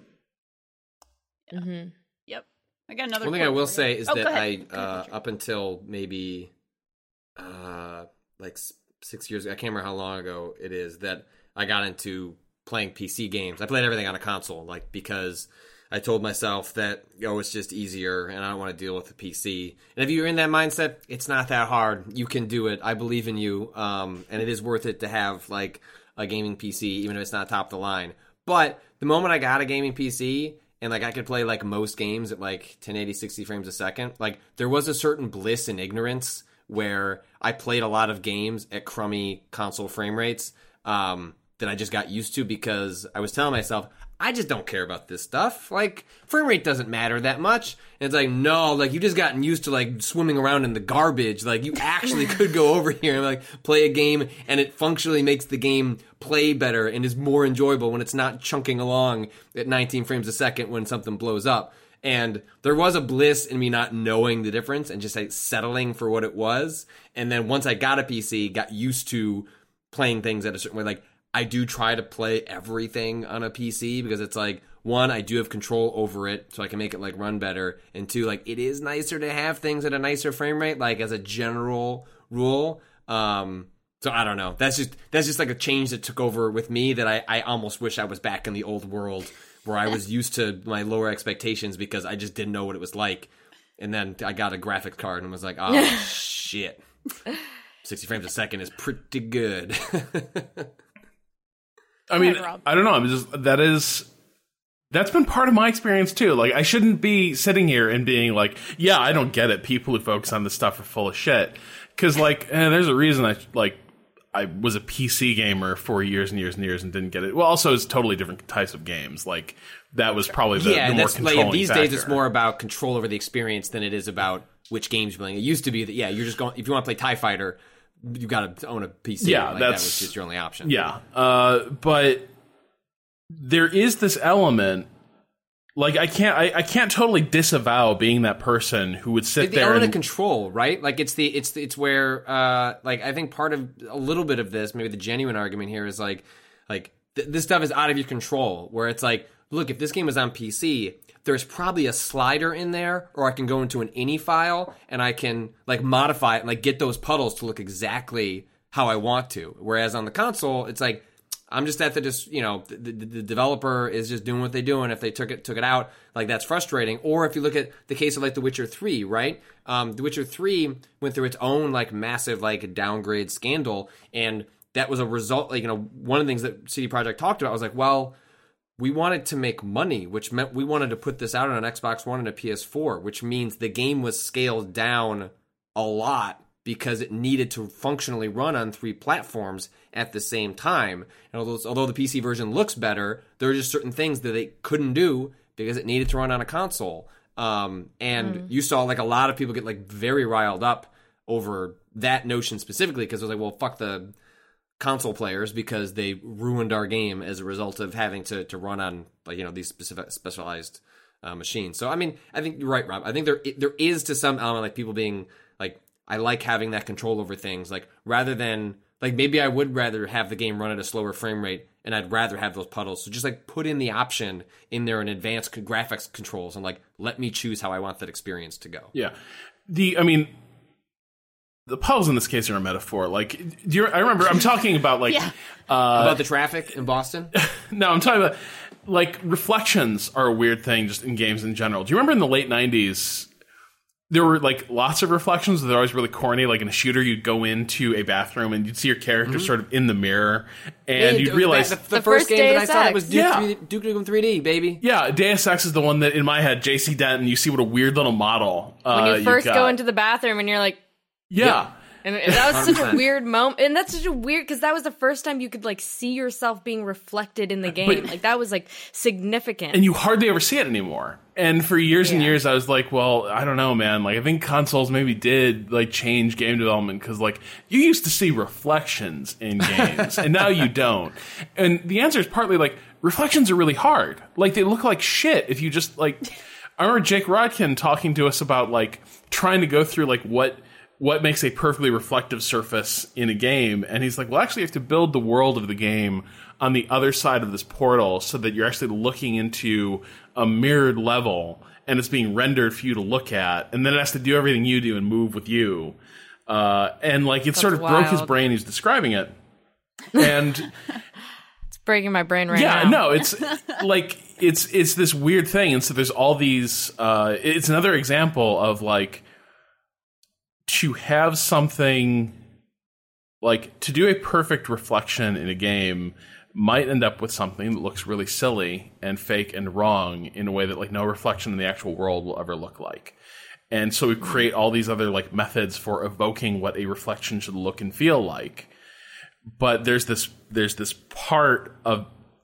Mm-hmm. Yep. I got another. One thing I will say is oh, that I, uh, ahead, up until maybe, uh, like six years ago, I can't remember how long ago it is, that I got into playing P C games. I played everything on a console, like, because I told myself that, oh, it's just easier and I don't want to deal with the P C. And if you're in that mindset, it's not that hard. You can do it. I believe in you. Um, and it is worth it to have, like, a gaming P C, even if it's not top of the line. But the moment I got a gaming P C, and, like, I could play, like, most games at, like, ten eighty, sixty frames a second. Like, there was a certain bliss and ignorance where I played a lot of games at crummy console frame rates um, that I just got used to because I was telling myself, I just don't care about this stuff. Like, frame rate doesn't matter that much. And it's like, no, like, you just gotten used to, like, swimming around in the garbage. Like, you actually could go over here and, like, play a game, and it functionally makes the game play better and is more enjoyable when it's not chunking along at nineteen frames a second when something blows up. And there was a bliss in me not knowing the difference and just, like, settling for what it was. And then once I got a P C, got used to playing things at a certain way, like, I do try to play everything on a P C because it's like, one, I do have control over it so I can make it, like, run better. And two, like, it is nicer to have things at a nicer frame rate, like, as a general rule. Um, so I don't know. That's just that's just like a change that took over with me that I, I almost wish I was back in the old world where I was used to my lower expectations because I just didn't know what it was like. And then I got a graphics card and was like, oh, shit. sixty frames a second is pretty good. I mean, I don't know. I'm just that is that's been part of my experience too. Like, I shouldn't be sitting here and being like, "Yeah, I don't get it. People who focus on this stuff are full of shit." Because, like, eh, there's a reason I like I was a P C gamer for years and years and years and didn't get it. Well, also, it's totally different types of games. Like, that was probably the, yeah, the more that's, controlling like, these factor. days it's more about control over the experience than it is about which games you're playing. It used to be that, yeah, you're just going. If you want to play TIE Fighter, you got to own a P C. Yeah, like, that's that was just your only option. Yeah, uh, but there is this element. Like, I can't, I, I can't totally disavow being that person who would sit the there element and of control, right? Like, it's the, it's, it's where, uh, like, I think part of a little bit of this, maybe the genuine argument here is like, like th- this stuff is out of your control. Where it's like, look, if this game was on P C, there's probably a slider in there, or I can go into an ini file and I can, like, modify it and, like, get those puddles to look exactly how I want to. Whereas on the console, it's like, I'm just at the just you know the, the, the developer is just doing what they do, and if they took it took it out, like that's frustrating. Or if you look at the case of like The Witcher three, right? Um, The Witcher three went through its own like massive like downgrade scandal, and that was a result. Like you know, one of the things that C D Projekt talked about was like, well, we wanted to make money, which meant we wanted to put this out on an Xbox One and a P S four, which means the game was scaled down a lot because it needed to functionally run on three platforms at the same time. And although, although the P C version looks better, there are just certain things that they couldn't do because it needed to run on a console. Um, and mm. you saw like a lot of people get like very riled up over that notion specifically because it was like, well, fuck the console players because they ruined our game as a result of having to, to run on like you know these specific specialized uh, machines. So I mean, I think you're right, Rob. I think there there is to some element like people being like, I like having that control over things, like rather than like maybe I would rather have the game run at a slower frame rate and I'd rather have those puddles. So just like put in the option in there in advanced graphics controls and like let me choose how I want that experience to go. Yeah, the I mean. The puddles in this case are a metaphor. Like, do you, I remember I'm talking about like yeah. uh, about the traffic in Boston. No, I'm talking about like reflections are a weird thing just in games in general. Do you remember in the late nineties there were like lots of reflections? They're always really corny. Like in a shooter, you'd go into a bathroom and you'd see your character mm-hmm. sort of in the mirror, and yeah, you'd realize the, the, the, the first, first game Deus that I saw Ex. was Duke, yeah. Duke Nukem three D, baby. Yeah, Deus Ex is the one that in my head, J C Denton. You see what a weird little model. When uh, you first got. go into the bathroom and you're like, yeah. yeah. And that was such a weird moment. And that's such a weird, because that was the first time you could, like, see yourself being reflected in the game. But, like, that was, like, significant. And you hardly ever see it anymore. And for years yeah. and years, I was like, well, I don't know, man. Like, I think consoles maybe did, like, change game development. Because, like, you used to see reflections in games. And now you don't. And the answer is partly, like, reflections are really hard. Like, they look like shit if you just, like... I remember Jake Rodkin talking to us about, like, trying to go through, like, what... what makes a perfectly reflective surface in a game. And he's like, well, actually you have to build the world of the game on the other side of this portal so that you're actually looking into a mirrored level and it's being rendered for you to look at. And then it has to do everything you do and move with you. Uh, and like, it That's sort of wild. broke his brain. He's describing it. And it's breaking my brain right yeah, now. no, it's like, it's, it's this weird thing. And so there's all these, uh, it's another example of like, to have something like to do a perfect reflection in a game might end up with something that looks really silly and fake and wrong in a way that like no reflection in the actual world will ever look like. And so we create all these other like methods for evoking what a reflection should look and feel like. But there's this there's this part of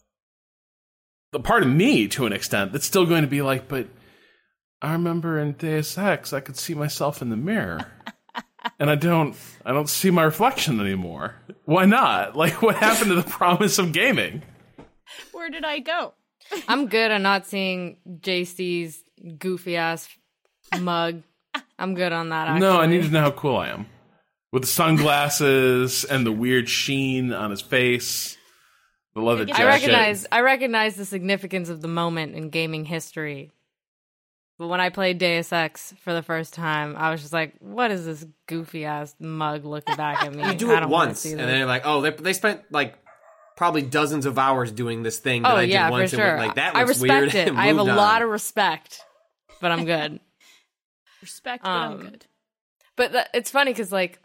the part of me to an extent that's still going to be like, but I remember in Deus Ex I could see myself in the mirror. And I don't, I don't see my reflection anymore. Why not? Like, what happened to the promise of gaming? Where did I go? I'm good on not seeing J C's goofy ass mug. I'm good on that. Actually. No, I need to know how cool I am with the sunglasses and the weird sheen on his face, the leather jacket. I recognize, I recognize the significance of the moment in gaming history. But when I played Deus Ex for the first time, I was just like, what is this goofy-ass mug looking back at me? You do I it don't once, see and this. then you're like, oh, they, they spent, like, probably dozens of hours doing this thing that oh, I yeah, did once. for sure. And went, like, that I looks respect weird. it. I have a on. lot of respect, but I'm good. Respect, but um, I'm good. But th- it's funny because, like,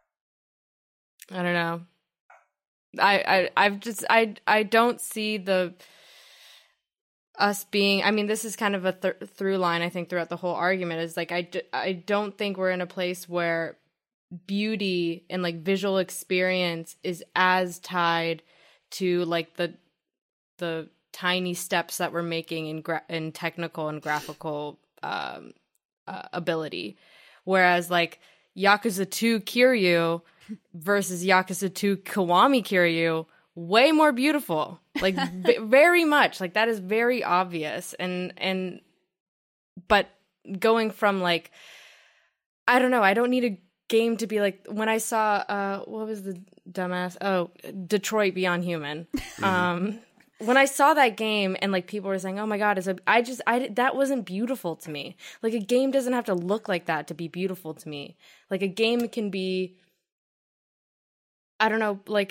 I don't know. I, I, I've just, I, I don't see the... us being, I mean, this is kind of a th- through line, I think, throughout the whole argument is like, I, d- I don't think we're in a place where beauty and like visual experience is as tied to like the the tiny steps that we're making in gra- in technical and graphical um, uh, ability. Whereas like Yakuza two Kiryu versus Yakuza two Kiwami Kiryu, way more beautiful, like v- very much like that is very obvious. And and but going from like, I don't know, I don't need a game to be like, when I saw uh what was the dumbass oh Detroit Beyond Human, um when I saw that game and like people were saying, oh my god, is a I just I that wasn't beautiful to me. Like a game doesn't have to look like that to be beautiful to me. Like a game can be, I don't know, like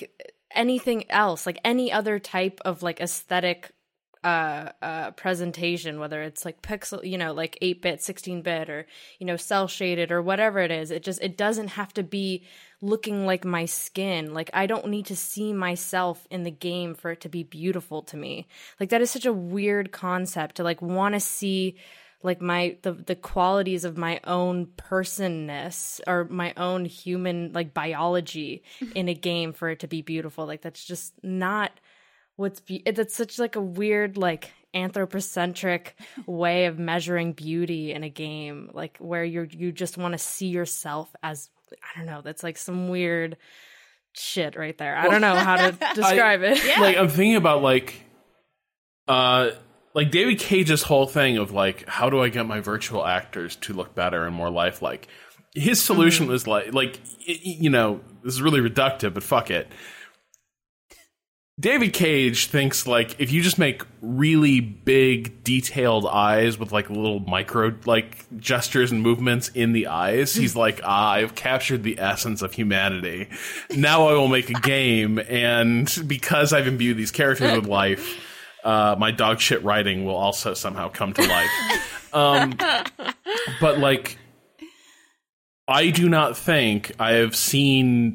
anything else, like any other type of like aesthetic uh uh presentation, whether it's like pixel, you know, like eight bit, sixteen bit, or, you know, cell shaded or whatever it is. It just, it doesn't have to be looking like my skin. Like, I don't need to see myself in the game for it to be beautiful to me. Like, that is such a weird concept, to like want to see like my the the qualities of my own personness or my own human like biology in a game for it to be beautiful. Like, that's just not what's be- that's such like a weird like anthropocentric way of measuring beauty in a game, like where you're you just want to see yourself as, I don't know, that's like some weird shit right there. I don't know how to describe I, it. Yeah. Like, I'm thinking about like uh like David Cage's whole thing of like, how do I get my virtual actors to look better and more lifelike? His solution mm-hmm. was like like you know, this is really reductive, but fuck it. David Cage thinks like if you just make really big detailed eyes with like little micro like gestures and movements in the eyes, he's like, ah, I've captured the essence of humanity. Now I will make a game, and because I've imbued these characters with life, uh, my dog shit writing will also somehow come to life. Um, but like, I do not think I have seen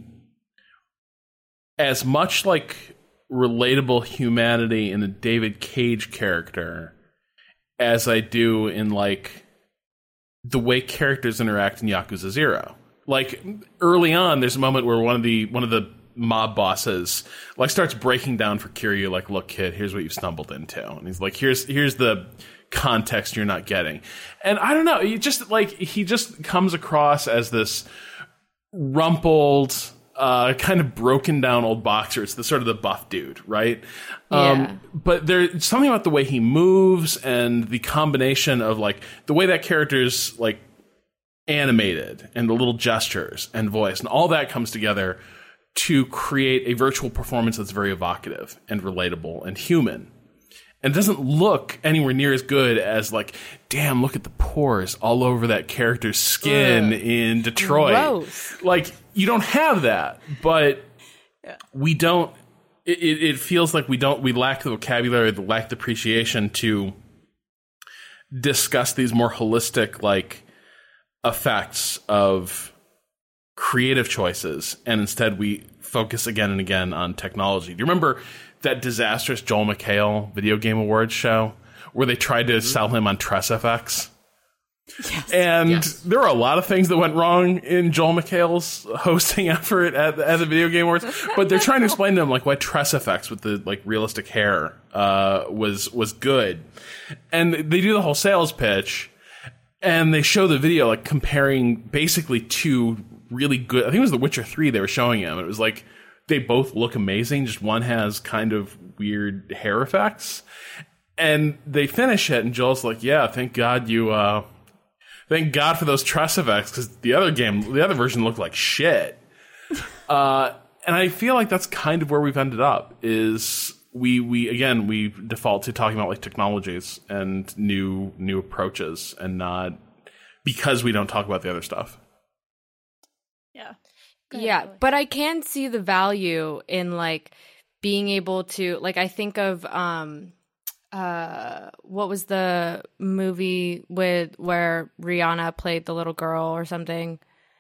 as much like relatable humanity in a David Cage character as I do in like the way characters interact in Yakuza Zero. Like, early on, there's a moment where one of the one of the mob bosses like starts breaking down for Kiryu, like, look, kid, here's what you've stumbled into, and he's like, here's here's the context you're not getting. And I don't know, he just like he just comes across as this rumpled, Uh, kind of broken down old boxer. It's the sort of the buff dude, right? Yeah. Um, but there's something about the way he moves and the combination of like the way that character's like animated and the little gestures and voice and all that comes together to create a virtual performance that's very evocative and relatable and human. And it doesn't look anywhere near as good as like, damn, look at the pores all over that character's skin Ugh. in Detroit. Gross. Like, you don't have that, but yeah. we don't, it, it feels like we don't, we lack the vocabulary, we lack the appreciation to discuss these more holistic, like, effects of creative choices. And instead we focus again and again on technology. Do you remember that disastrous Joel McHale video game awards show where they tried to mm-hmm. sell him on TressFX? Yes, and yes. there were a lot of things that went wrong in Joel McHale's hosting effort at, at the video game awards, but they're trying to explain to him like why TressFX with the like realistic hair uh, was was good, and they do the whole sales pitch, and they show the video like comparing basically two really good. I think it was The Witcher three they were showing him. It was like they both look amazing. Just one has kind of weird hair effects, and they finish it, and Joel's like, "Yeah, thank God you." Uh, Thank God for those TressFX, because the other game, the other version looked like shit. Uh, and I feel like that's kind of where we've ended up, is we, we again, we default to talking about like technologies and new new approaches, and not because we don't talk about the other stuff. Yeah. Yeah, but I can see the value in like being able to, like, I think of um uh what was the movie with where Rihanna played the little girl or something?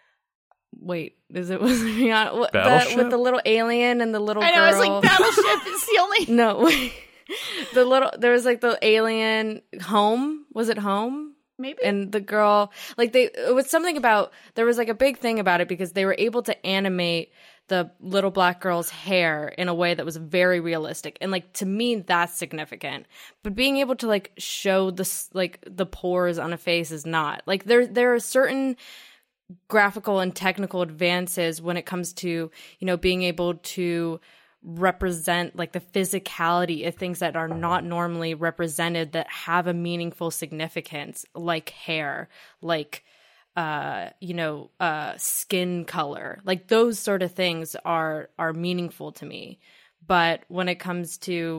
Wait, is it was Rihanna the, with the little alien and the little I know, girl? I was like, Battleship is the only No, wait. The little there was like the alien Home, was it Home? Maybe. And the girl, like they it was something about, there was like a big thing about it because they were able to animate the little black girl's hair in a way that was very realistic, and like to me that's significant. But being able to like show the like the pores on a face is not. Like there there are certain graphical and technical advances when it comes to, you know, being able to represent like the physicality of things that are not normally represented that have a meaningful significance, like hair, like uh you know uh skin color. Like those sort of things are are meaningful to me. But when it comes to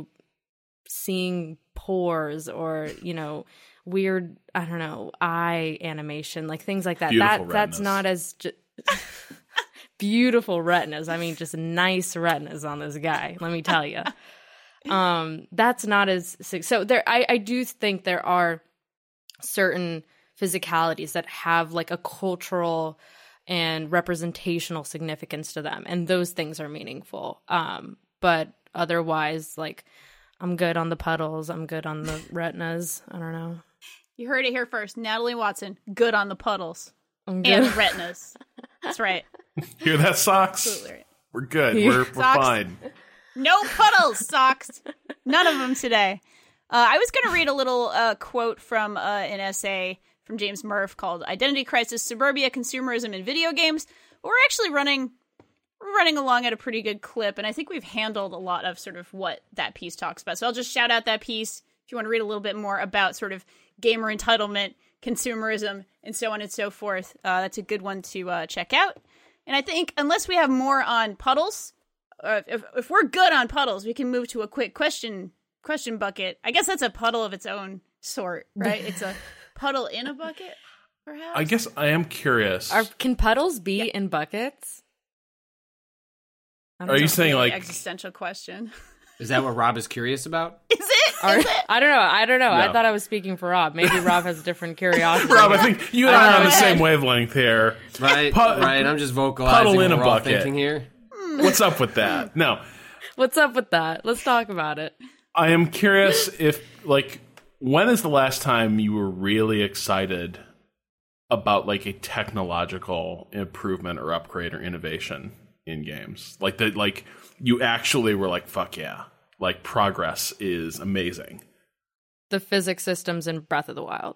seeing pores or, you know, weird, I don't know, eye animation, like things like that, Beautiful that that's redness. not as ju- beautiful retinas. I mean, just nice retinas on this guy, let me tell you. um, that's not as so there. I, I do think there are certain physicalities that have like a cultural and representational significance to them, and those things are meaningful. Um, but otherwise, like, I'm good on the puddles. I'm good on the retinas. I don't know. You heard it here first. Natalie Watson, good on the puddles I'm and good. the retinas. That's right. Hear that, Socks? Absolutely right. We're good. We're, we're Socks. fine. No puddles, Socks. None of them today. Uh, I was going to read a little uh, quote from uh, an essay from James Murph called Identity Crisis, Suburbia, Consumerism in Video Games. But we're actually running we're running along at a pretty good clip, and I think we've handled a lot of sort of what that piece talks about. So I'll just shout out that piece if you want to read a little bit more about sort of gamer entitlement, consumerism, and so on and so forth. Uh, that's a good one to uh, check out. And I think unless we have more on puddles, uh, if, if we're good on puddles, we can move to a quick question question bucket. I guess that's a puddle of its own sort, right? It's a puddle in a bucket, perhaps? I guess I am curious. Are, can puddles be Yeah. in buckets? I don't Are you know. saying like Existential question. Is that what Rob is curious about? Is it? Are- Is it? I don't know. I don't know. I No. thought I was speaking for Rob. Maybe Rob has a different curiosity. Rob? I think you and I I don't are on know. the same wavelength here. Right, Pu- right. I'm just vocalizing puddle in what a we're all bucket. thinking here. What's up with that? No, What's up with that? Let's talk about it. I am curious if, like, when is the last time you were really excited about, like, a technological improvement or upgrade or innovation in games? Like, that, like, you actually were like, fuck yeah. Like, progress is amazing. The physics systems in Breath of the Wild.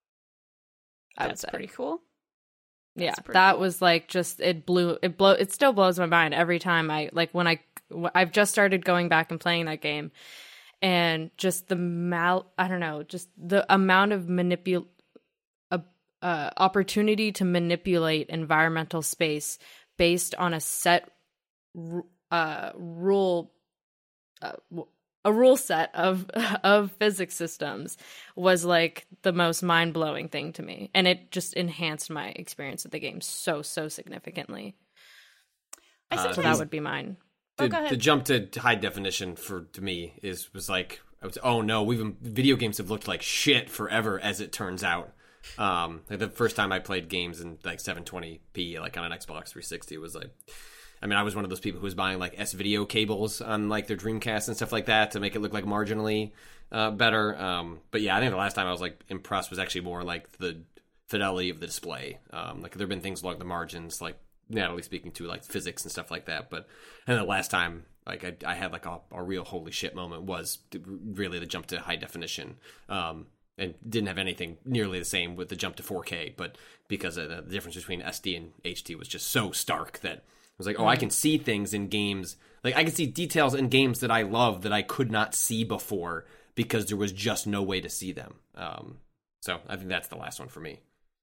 I would That's say. pretty cool. Yeah, That's pretty that cool. was like just it blew it blow it still blows my mind every time I like when I I've just started going back and playing that game, and just the mal I don't know just the amount of manipul uh, uh, opportunity to manipulate environmental space based on a set ru- uh, rule uh, w- a rule set of of physics systems was like the most mind-blowing thing to me, and it just enhanced my experience of the game so so significantly. I Uh, sometimes, So that would be mine. Oh, The, go ahead. the jump to high definition for to me is was like I was, oh no, we've video games have looked like shit forever, as it turns out. Um, like the first time I played games in like seven twenty p, like on an Xbox three sixty, was like, I mean, I was one of those people who was buying like S video cables on like their Dreamcast and stuff like that to make it look like marginally uh, better. Um, but yeah, I think the last time I was like impressed was actually more like the fidelity of the display. Um, like there've been things along the margins, like Natalie speaking to like physics and stuff like that. But and the last time like I, I had like a, a real holy shit moment was really the jump to high definition. Um, and didn't have anything nearly the same with the jump to four K, but because of the difference between S D and H D was just so stark that it was like, oh, I can see things in games. Like, I can see details in games that I love that I could not see before because there was just no way to see them. Um, so I think that's the last one for me.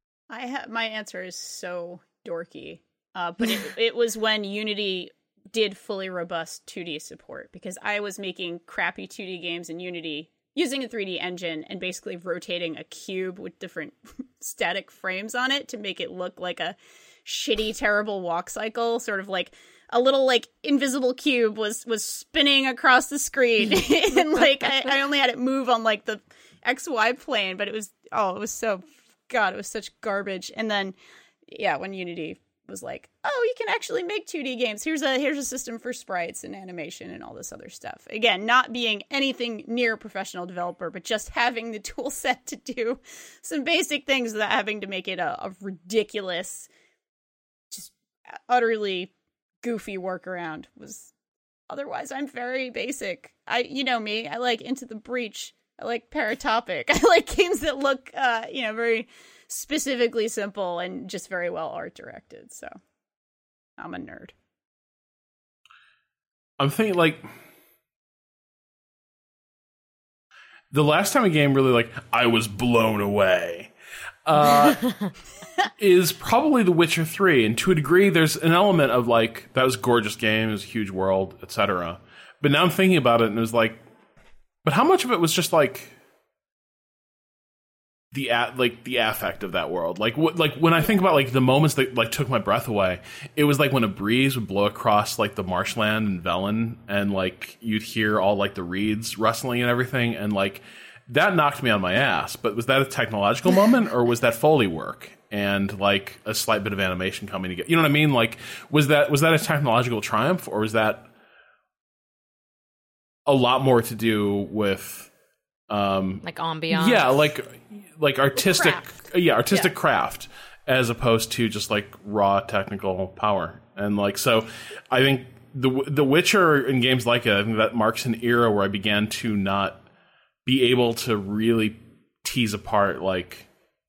I ha- my answer is so dorky, uh, but it, it was when Unity did fully robust two D support, because I was making crappy two D games in Unity using a three D engine and basically rotating a cube with different static frames on it to make it look like a shitty, terrible walk cycle, sort of like a little like invisible cube was was spinning across the screen. And like I, I only had it move on like the X Y plane, but it was oh it was so god it was such garbage. And then yeah, when Unity was like, oh, you can actually make two D games, here's a here's a system for sprites and animation and all this other stuff. Again, not being anything near a professional developer, but just having the tool set to do some basic things without having to make it a, a ridiculous, just utterly goofy workaround was. Otherwise, I'm very basic. I, you know me, I like Into the Breach. I like Paratopic. I like games that look, uh, you know, very specifically simple and just very well art directed. So I'm a nerd. I'm thinking, like, the last time a game really, like, I was blown away uh, is probably The Witcher three. And to a degree, there's an element of, like, that was a gorgeous game, it was a huge world, et cetera. But now I'm thinking about it, and it was like, but how much of it was just, like, the like the affect of that world. Like what, like when I think about like the moments that like took my breath away, it was like when a breeze would blow across like the marshland in Velen, and like you'd hear all like the reeds rustling and everything, and like that knocked me on my ass. But was that a technological moment, or was that Foley work and like a slight bit of animation coming together? You know what I mean? Like was that was that a technological triumph, or was that a lot more to do with um like ambiance? Yeah, like like artistic Craft. yeah, artistic Yeah. craft as opposed to just like raw technical power. And like so I think the The Witcher and games like it, I think that marks an era where I began to not be able to really tease apart like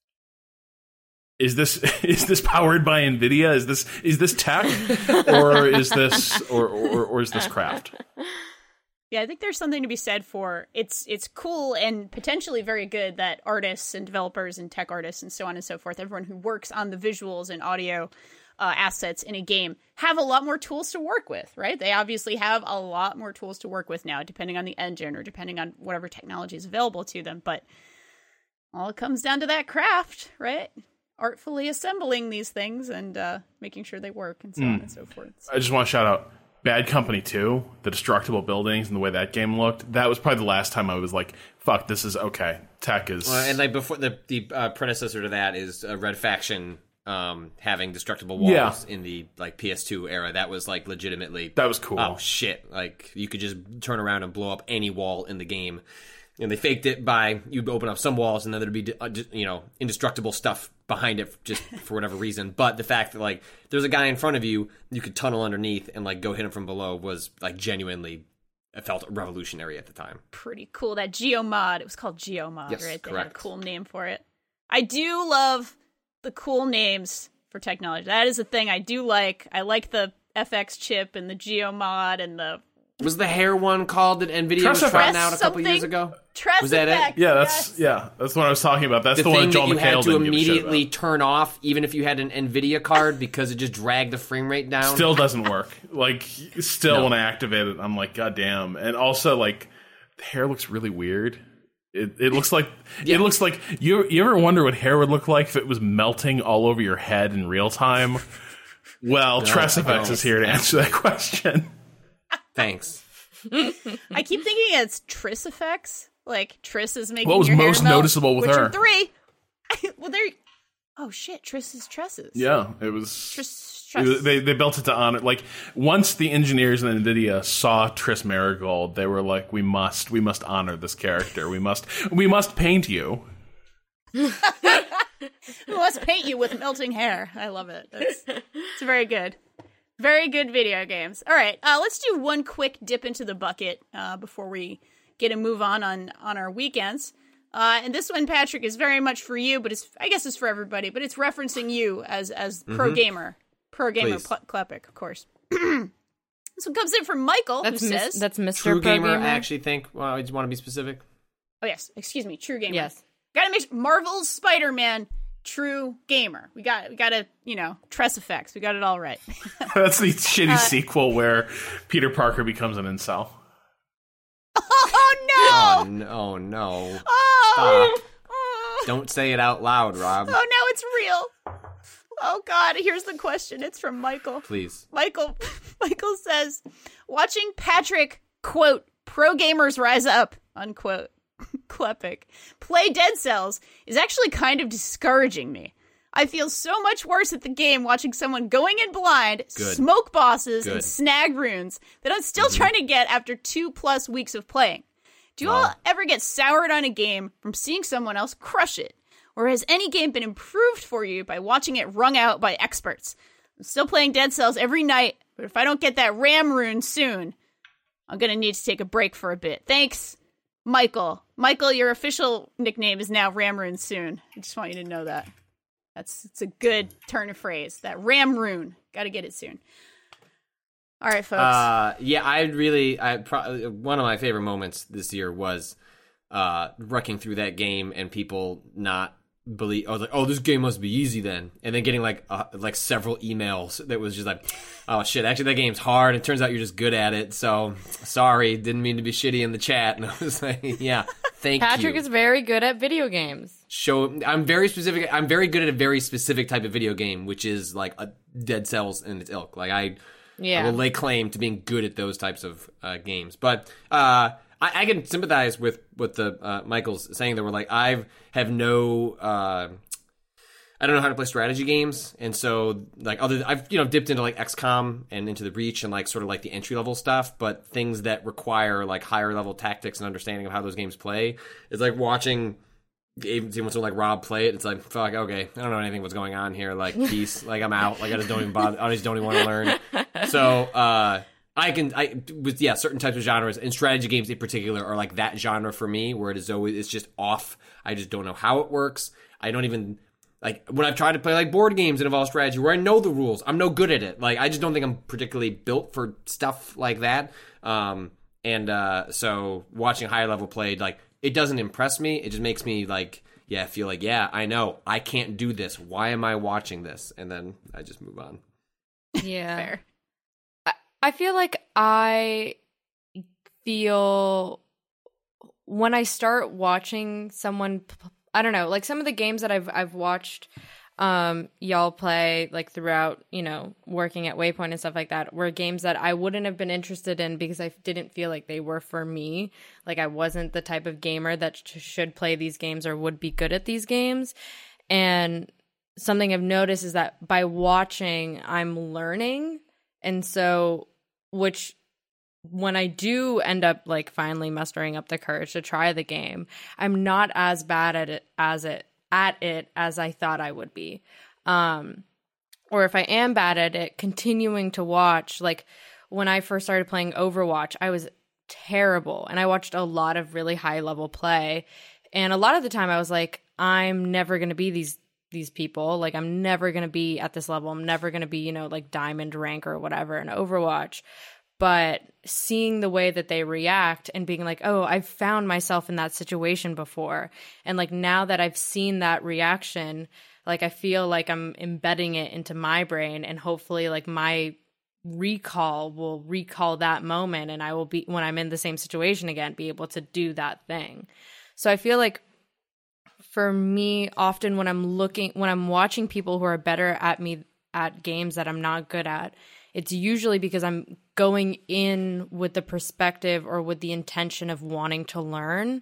is this is this powered by NVIDIA? Is this is this tech or is this or, or or is this craft? Yeah, I think there's something to be said for it's it's cool and potentially very good that artists and developers and tech artists and so on and so forth, everyone who works on the visuals and audio uh, assets in a game, have a lot more tools to work with, right? They obviously have a lot more tools to work with now, depending on the engine or depending on whatever technology is available to them. But all it comes down to that craft, right? Artfully assembling these things and uh, making sure they work and so mm. on and so forth. So. I just want to shout out Bad Company two, the destructible buildings and the way that game looked. That was probably the last time I was like, fuck, this is okay. Tech is... Well, and like before, the, the uh, predecessor to that is uh, Red Faction um, having destructible walls yeah. in the like P S two era. That was like legitimately... That was cool. Oh, shit. Like, you could just turn around and blow up any wall in the game. And they faked it by, you'd open up some walls and then there'd be, uh, you know, indestructible stuff behind it just for whatever reason. But the fact that, like, there's a guy in front of you, you could tunnel underneath and, like, go hit him from below was, like, genuinely, it felt revolutionary at the time. Pretty cool. That Geomod, it was called Geomod, yes, right? They correct. had a cool name for it. I do love the cool names for technology. That is a thing I do like. I like the F X chip and the Geomod and the... Was the hair one called that NVIDIA was trying out a couple years ago? Tress was that effect, it? Yeah, that's yes. yeah, that's what I was talking about. That's the, the, thing one Joel that you McHale had to didn't give a shit immediately about. turn off, even if you had an NVIDIA card, because it just dragged the frame rate down. Still doesn't work. Like, still No. when I activate it, I'm like, god damn. And also, like, the hair looks really weird. It it looks like Yeah. it looks like you you ever wonder what hair would look like if it was melting all over your head in real time? Well, No, Tress I Effects don't. is here to answer that question. Thanks. I keep thinking it's Triss effects. Like, Triss is making What was your hair most melt. noticeable with Witcher her? three. Well, there... Oh, shit. Triss's tresses. Yeah, it was. Triss... It was- They they built it to honor. Like once the engineers in NVIDIA saw Triss Marigold, they were like, "We must, we must honor this character. We must, we must paint you." We must paint you with melting hair. I love it. That's, it's very good. Very good video games. All right, uh, let's do one quick dip into the bucket uh, before we get a move on on, on our weekends. Uh, and this one, Patrick, is very much for you, but it's I guess it's for everybody. But it's referencing you as as pro Mhm. gamer, pro gamer Please. Pl- Klepek, of course. This one comes in from Michael, That's who mis- says, that's Mister True Pro gamer, Gamer. I actually think. Well, I just want to be specific. "Oh yes, excuse me, true gamer. Yes. Gotta make sure, Marvel's Spider-Man, true gamer. We got we got to you know Tress effects. We got it all right." That's the shitty Uh, sequel where Peter Parker becomes an incel. Oh no! Oh, no. Oh, no. Oh! Stop. Don't say it out loud, Rob. Oh, now it's real. Oh, God. Here's the question. It's from Michael. Please. Michael Michael says, watching Patrick, quote, pro gamers rise up, unquote, Klepek, play Dead Cells is actually kind of discouraging me. I feel so much worse at the game watching someone going in blind, Good. smoke bosses, Good. and snag runes that I'm still Mm-hmm. trying to get after two plus weeks of playing. Do you all Wow. ever get soured on a game from seeing someone else crush it? Or has any game been improved for you by watching it wrung out by experts? I'm still playing Dead Cells every night, but if I don't get that Ram rune soon, I'm going to need to take a break for a bit. Thanks, Michael. Michael, your official nickname is now Ram rune soon. I just want you to know that. That's it's a good turn of phrase. That Ram rune. Got to get it soon. All right, folks. Uh, yeah, I really, I pro- one of my favorite moments this year was uh, wrecking through that game and people not believe I was like, oh, this game must be easy then, and then getting like uh, like several emails that was just like, oh shit, actually that game's hard. It turns out you're just good at it. So sorry, didn't mean to be shitty in the chat. And I was like, yeah, thank Patrick you. Patrick is very good at video games. Show I'm very specific. I'm very good at a very specific type of video game, which is like a Dead Cells and its ilk. Like I, yeah. I will lay claim to being good at those types of uh, games. But uh, I, I can sympathize with what the uh, Michael's saying. That we're like, I have no, uh, I don't know how to play strategy games, and so like other, I've you know dipped into like X COM and into the Reach and like sort of like the entry level stuff, but things that require like higher level tactics and understanding of how those games play is like watching. Even when someone like Rob play it, it's like, fuck, okay, I don't know anything what's going on here. Like, peace. Like, I'm out. Like, I just don't even bother. I just don't even want to learn. So, uh, I can, I, with, yeah, certain types of genres, and strategy games in particular are like that genre for me, where it is always, it's just off. I just don't know how it works. I don't even, like, when I've tried to play like board games that involve strategy, where I know the rules, I'm no good at it. Like, I just don't think I'm particularly built for stuff like that. Um, and, uh, so watching higher level played, like, it doesn't impress me. It just makes me like, yeah, feel like, yeah, I know. I can't do this. Why am I watching this? And then I just move on. Yeah. Fair. I, I feel like I feel when I start watching someone, I don't know, like some of the games that I've I've watched um y'all play like throughout, you know, working at Waypoint and stuff like that, were games that I wouldn't have been interested in because I didn't feel like they were for me. Like I wasn't the type of gamer that sh- should play these games or would be good at these games. And something I've noticed is that by watching, I'm learning. And so, which when I do end up like finally mustering up the courage to try the game, I'm not as bad at it as it at it as I thought I would be. Um, or if I am bad at it, continuing to watch, like when I first started playing Overwatch, I was terrible. And I watched a lot of really high level play. And a lot of the time I was like, I'm never going to be these these people. Like I'm never going to be at this level. I'm never going to be, you know, like diamond rank or whatever in Overwatch. But seeing the way that they react and being like, oh, I've found myself in that situation before. And like now that I've seen that reaction, like I feel like I'm embedding it into my brain, and hopefully like my recall will recall that moment, and I will be, when I'm in the same situation again, be able to do that thing. So I feel like for me, often when I'm looking, when I'm watching people who are better at me at games that I'm not good at, it's usually because I'm going in with the perspective or with the intention of wanting to learn.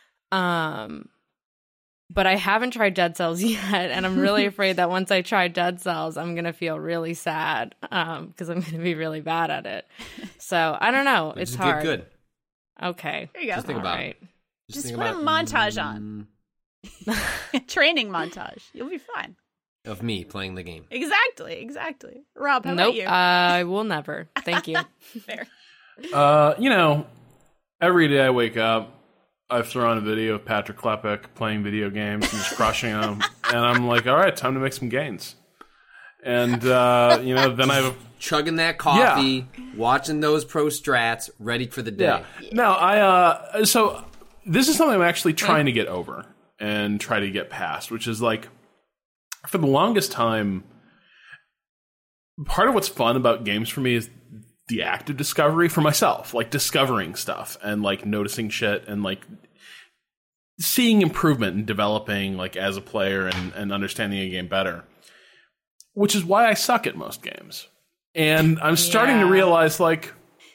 Um, but I haven't tried Dead Cells yet, and I'm really afraid that once I try Dead Cells, I'm going to feel really sad um, because I'm going to be really bad at it. So I don't know. But it's just hard. Get good. Okay. There you go. Just think All about right. it. Just, think put about a montage on. Training montage. You'll be fine. Of me playing the game. Exactly, exactly. Rob, how Nope, about you? I will never. Thank you. Fair. Uh, you know, every day I wake up, I throw on a video of Patrick Klepek playing video games and just crushing them, and I'm like, all right, time to make some gains. And uh, you know, then I've chugging that coffee, yeah. watching those pro strats, ready for the day. Yeah. Now I uh, so this is something I'm actually trying to get over and try to get past, which is like, for the longest time, part of what's fun about games for me is the act of discovery for myself, like discovering stuff and like noticing shit and like seeing improvement and developing like as a player and, and understanding a game better, which is why I suck at most games. And I'm starting yeah. to realize like,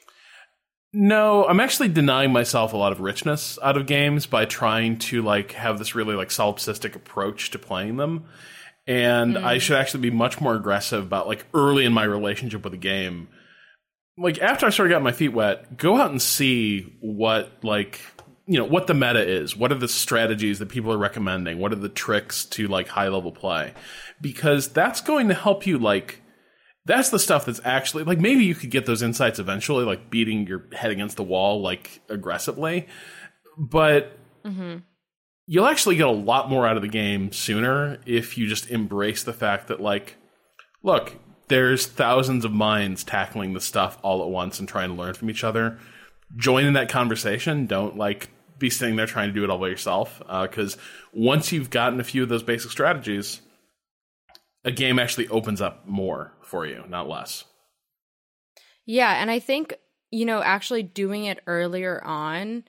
no, I'm actually denying myself a lot of richness out of games by trying to like have this really like solipsistic approach to playing them. And mm. I should actually be much more aggressive about, like, early in my relationship with a game. Like, after I sort of got my feet wet, go out and see what, like, you know, what the meta is. What are the strategies that people are recommending? What are the tricks to, like, high-level play? Because that's going to help you, like, that's the stuff that's actually, like, maybe you could get those insights eventually, like, beating your head against the wall, like, aggressively. But... Mm-hmm. You'll actually get a lot more out of the game sooner if you just embrace the fact that, like, look, there's thousands of minds tackling the stuff all at once and trying to learn from each other. Join in that conversation. Don't, like, be sitting there trying to do it all by yourself. Because uh, once you've gotten a few of those basic strategies, a game actually opens up more for you, not less. Yeah, and I think, you know, actually doing it earlier on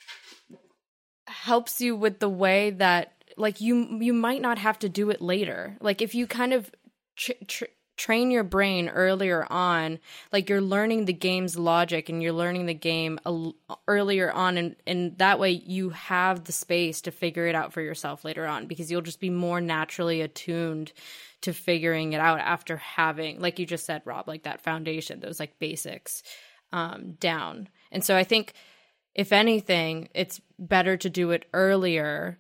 helps you with the way that, like, you you might not have to do it later. Like, if you kind of tr- tr- train your brain earlier on, like, you're learning the game's logic and you're learning the game a- earlier on, and, and that way you have the space to figure it out for yourself later on, because you'll just be more naturally attuned to figuring it out after having, like you just said, Rob, like that foundation, those like basics um, down. And so I think, if anything, it's better to do it earlier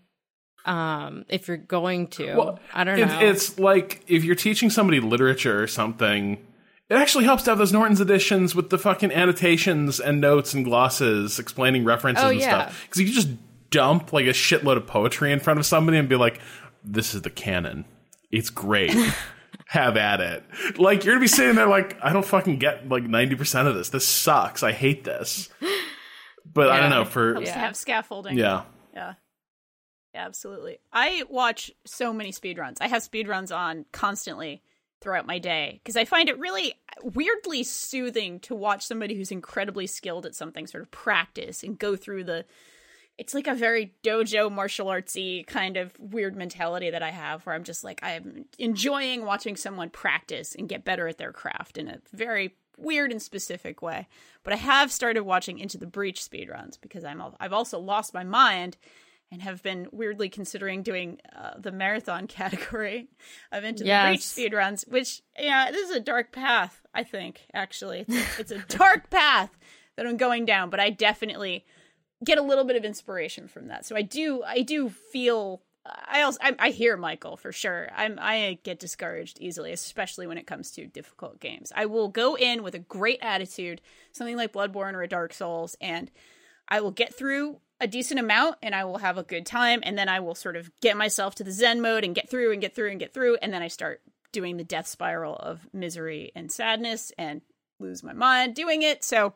um, if you're going to. Well, I don't it's, know. It's like if you're teaching somebody literature or something, it actually helps to have those Norton's editions with the fucking annotations and notes and glosses explaining references Oh, and yeah. stuff. Because you can just dump like a shitload of poetry in front of somebody and be like, this is the canon. It's great. Have at it. Like, you're gonna be sitting there like, I don't fucking get like ninety percent of this. This sucks. I hate this. But Yeah. I don't know. For Helps to have scaffolding. yeah, Yeah. Yeah, absolutely. I watch so many speedruns. I have speedruns on constantly throughout my day because I find it really weirdly soothing to watch somebody who's incredibly skilled at something sort of practice and go through the... It's like a very dojo martial artsy kind of weird mentality that I have, where I'm just like, I'm enjoying watching someone practice and get better at their craft in a very weird and specific way. But I have started watching Into the Breach speedruns because I'm al- I've also lost my mind and have been weirdly considering doing uh, the marathon category of Into Yes. the Breach speedruns, which, yeah, this is a dark path, I think, actually. It's a, it's a dark path that I'm going down, but I definitely get a little bit of inspiration from that. So I do, I do feel, I also, I, I hear Michael for sure. I'm, I get discouraged easily, especially when it comes to difficult games. I will go in with a great attitude, something like Bloodborne or a Dark Souls, and I will get through a decent amount and I will have a good time. And then I will sort of get myself to the Zen mode and get through and get through and get through. And then I start doing the death spiral of misery and sadness and lose my mind doing it. So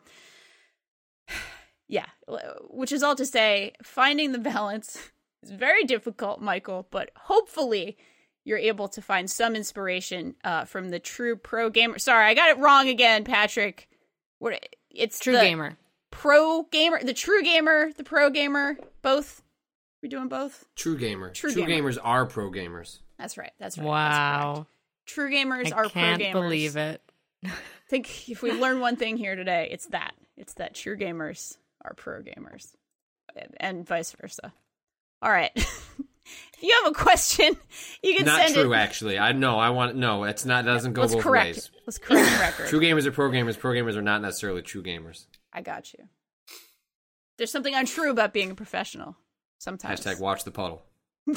yeah, which is all to say, finding the balance is very difficult, Michael, but hopefully you're able to find some inspiration uh, from the true pro gamer. Sorry, I got it wrong again, Patrick. What? It's True the gamer. Pro gamer, the true gamer, the pro gamer, both. We're doing both? True gamer. True True, gamer. gamers are pro gamers. That's right. That's right. That's Wow. correct. True gamers I are can't pro gamers. believe it. I think if we learn one thing here today, it's that. It's that true gamers are pro gamers, and vice versa. All right. If you have a question, you can Not send true, it. actually. I no, I want no. It's not. It doesn't go Let's both correct. ways. Let's correct the record. True gamers are pro gamers. Pro gamers are not necessarily true gamers. I got you. There's something untrue about being a professional. Sometimes. Hashtag watch the puddle. God.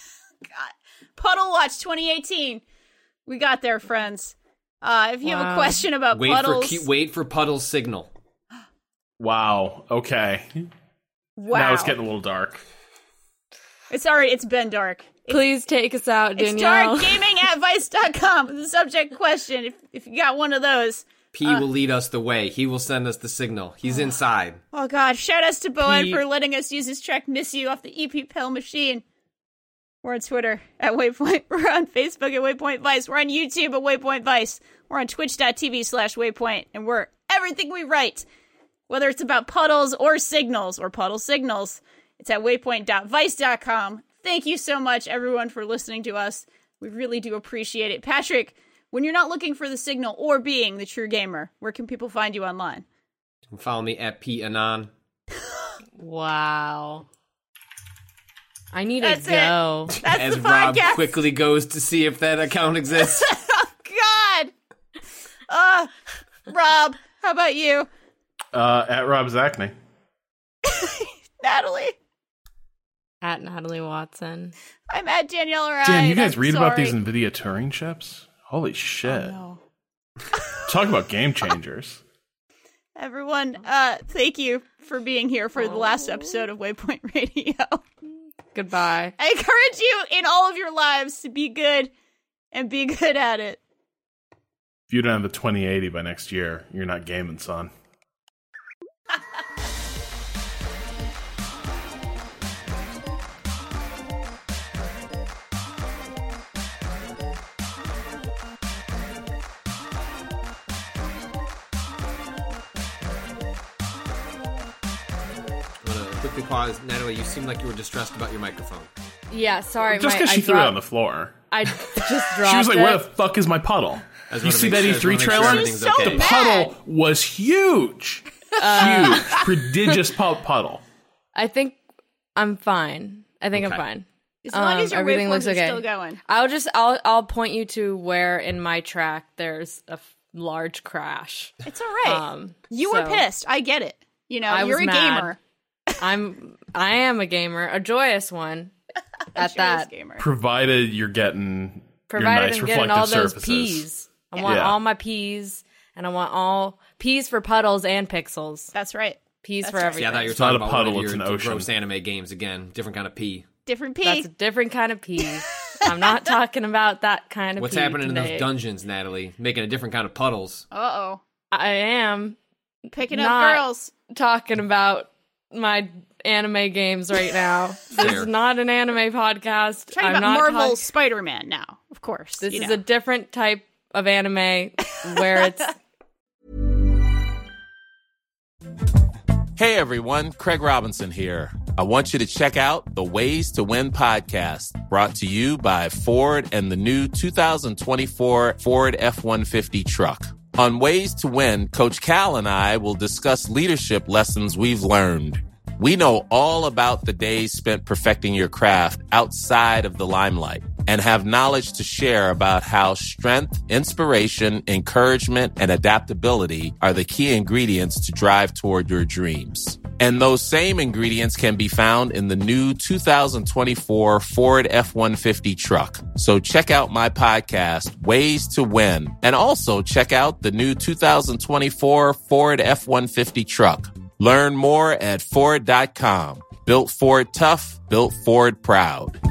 Puddle Watch twenty eighteen. We got there, friends. Uh, if you have a Wow. question about Wait puddles, for Q- wait for Puddle's signal. wow. Okay, wow, now it's getting a little dark. It's already. It's been dark. It's, Please take us out, it's Danielle. dark gaming at vice dot com with the subject question. If if you got one of those. P will lead us the way. He will send us the signal. He's inside. Oh God! Shout outs to Bowen Pete. for letting us use his track "Miss You" off the E P Pill Machine. We're on Twitter at Waypoint. We're on Facebook at Waypoint Vice. We're on YouTube at Waypoint Vice. We're on Twitch.tv slash Waypoint. And we're everything we write, whether it's about puddles or signals or puddle signals, it's at waypoint dot vice dot com. Thank you so much, everyone, for listening to us. We really do appreciate it. Patrick, when you're not looking for the signal or being the true gamer, where can people find you online? You can follow me at P Anon. Wow. I need That's to go. That's As the Rob podcast. quickly goes to see if that account exists. Oh, God. Uh, Rob, how about you? Uh, at Rob Zachney. Natalie? At Natalie Watson. I'm at Danielle Ryan. Damn, you guys I'm read about sorry. these NVIDIA Turing chips? Holy shit. No. Talk about game changers. Everyone, uh, thank you for being here for the last episode of Waypoint Radio. Goodbye. I encourage you in all of your lives to be good and be good at it. If you don't have the twenty eighty by next year, you're not gaming, son. quickly pause. Natalie, you seem like you were distressed about your microphone. Yeah, sorry. Just because she I threw dropped, it on the floor. I just dropped She was like, it. where the fuck is my puddle? You see that E three trailer? Sure so the mad. puddle was huge. Uh, huge. Prodigious puddle. I think I'm fine. I think okay. I'm fine. As long um, as your everything waveforms looks okay. are still going. I'll just I'll I'll point you to where in my track there's a f- large crash. It's all right. Um, you so were pissed. I get it. You know, I you're a mad. gamer. I'm I am a gamer, a joyous one. At that, gamer. Provided you're getting provided your nice I'm getting all those surfaces. P's. I yeah. want yeah. all my P's, and I want all P's for puddles and pixels. That's right. P's That's for right. everything. Yeah, I thought you were it's talking not a about puddle, one it's of an your ocean. gross anime games again. Different kind of P. Different P. That's a different kind of P. I'm not talking about that kind of What's P happening today. in those dungeons, Natalie? Making a different kind of puddles. Uh-oh. I am picking not up girls. Talking about my anime games right now. This is not an anime podcast. Talking I'm about not Marvel talk- Spider-Man now, of course. This you is know. a different type of anime where it's... Hey everyone, Craig Robinson here. I want you to check out the Ways to Win podcast, brought to you by Ford and the new two thousand twenty-four Ford F one fifty truck. On Ways to Win, Coach Cal and I will discuss leadership lessons we've learned. We know all about the days spent perfecting your craft outside of the limelight and have knowledge to share about how strength, inspiration, encouragement, and adaptability are the key ingredients to drive toward your dreams. And those same ingredients can be found in the new two thousand twenty-four Ford F one fifty truck. So check out my podcast, Ways to Win, and also check out the new two thousand twenty-four Ford F one fifty truck. Learn more at Ford dot com. Built Ford tough, built Ford proud.